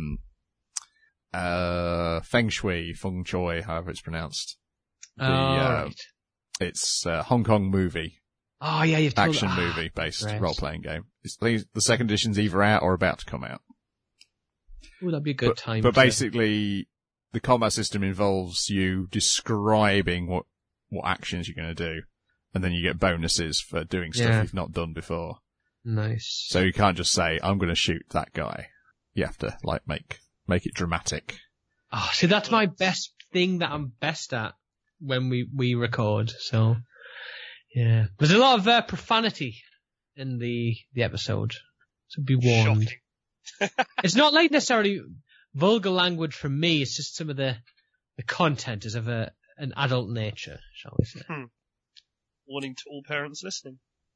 Feng Shui, however it's pronounced.
Right.
It's a Hong Kong movie.
Oh yeah, you've told
action movie based role-playing game. The second edition's either out or about to come out.
Oh, that'd be a good time.
But basically, the combat system involves you describing what actions you're going to do, and then you get bonuses for doing stuff you've not done before.
Nice.
So you can't just say, I'm going to shoot that guy. You have to, make it dramatic.
Oh, see, that's my best thing that I'm best at when we record, so, yeah. There's a lot of profanity in the episode, so be warned. It's not like necessarily vulgar language from me, it's just some of the content is of an adult nature, shall we say.
Warning to all parents listening.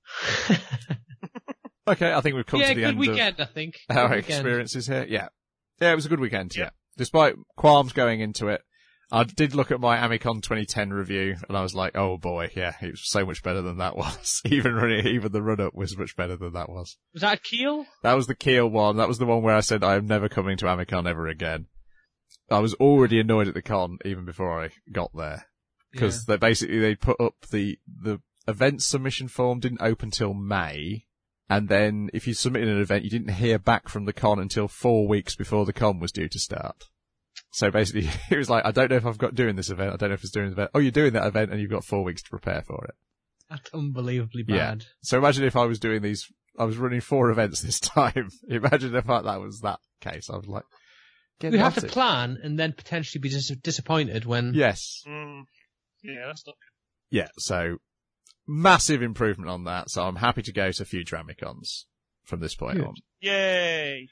Okay, I think we've come to the end
weekend, I think.
of our experiences here. Yeah, it was a good weekend, yeah. Despite qualms going into it, I did look at my Amicon 2010 review, and I was like, oh boy, yeah, it was so much better than that was. Even the run-up was much better than that was.
Was that Kiel?
That was the Kiel one. That was the one where I said I am never coming to Amicon ever again. I was already annoyed at the con even before I got there. Because they put up the event submission form didn't open till May, and then if you submitted an event, you didn't hear back from the con until 4 weeks before the con was due to start. So basically, it was like, I don't know if I've got doing this event. I don't know if it's doing this event. Oh, you're doing that event and you've got 4 weeks to prepare for it.
That's unbelievably bad.
Yeah. So imagine if I was doing these, I was running 4 events this time. Imagine if that was that case. I was like,
we have to plan and then potentially be disappointed when...
Yes.
Yeah, that's not good.
Yeah, so massive improvement on that. So I'm happy to go to future Amicons from this point on.
Yay!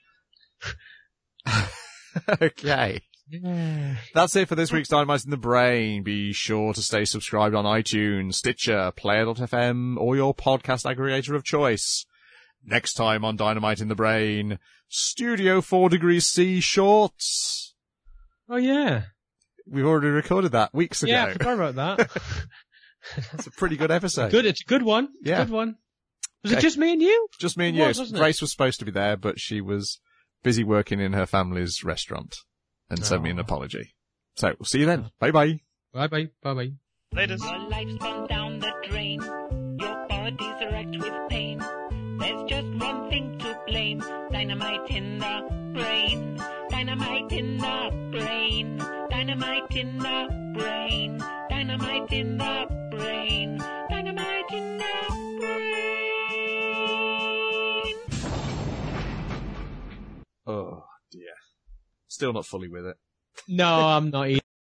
Okay.
Yeah.
That's it for this week's Dynamite in the Brain. Be sure to stay subscribed on iTunes, Stitcher, Player.fm, or your podcast aggregator of choice. Next time on Dynamite in the Brain, Studio 4 Degrees C shorts.
Oh, yeah.
We've already recorded that weeks ago.
Yeah, I forgot about that.
That's a pretty good episode.
Good, it's a good one. It's
Yeah.
a good one. Was it just me and you?
Just me and
It
you.
was, wasn't it?
Grace was supposed to be there, but she was busy working in her family's restaurant and sent me an apology. So, we'll see you then. Bye-bye.
Bye-bye. Bye-bye.
Laters.
Your life's gone down the drain. Your body's wrecked with pain. There's just one thing to blame. Dynamite in the brain. Dynamite in the brain. Dynamite in the brain. Dynamite in the brain. Dynamite in the brain.
Oh, dear. Still not fully with it.
No, I'm not either.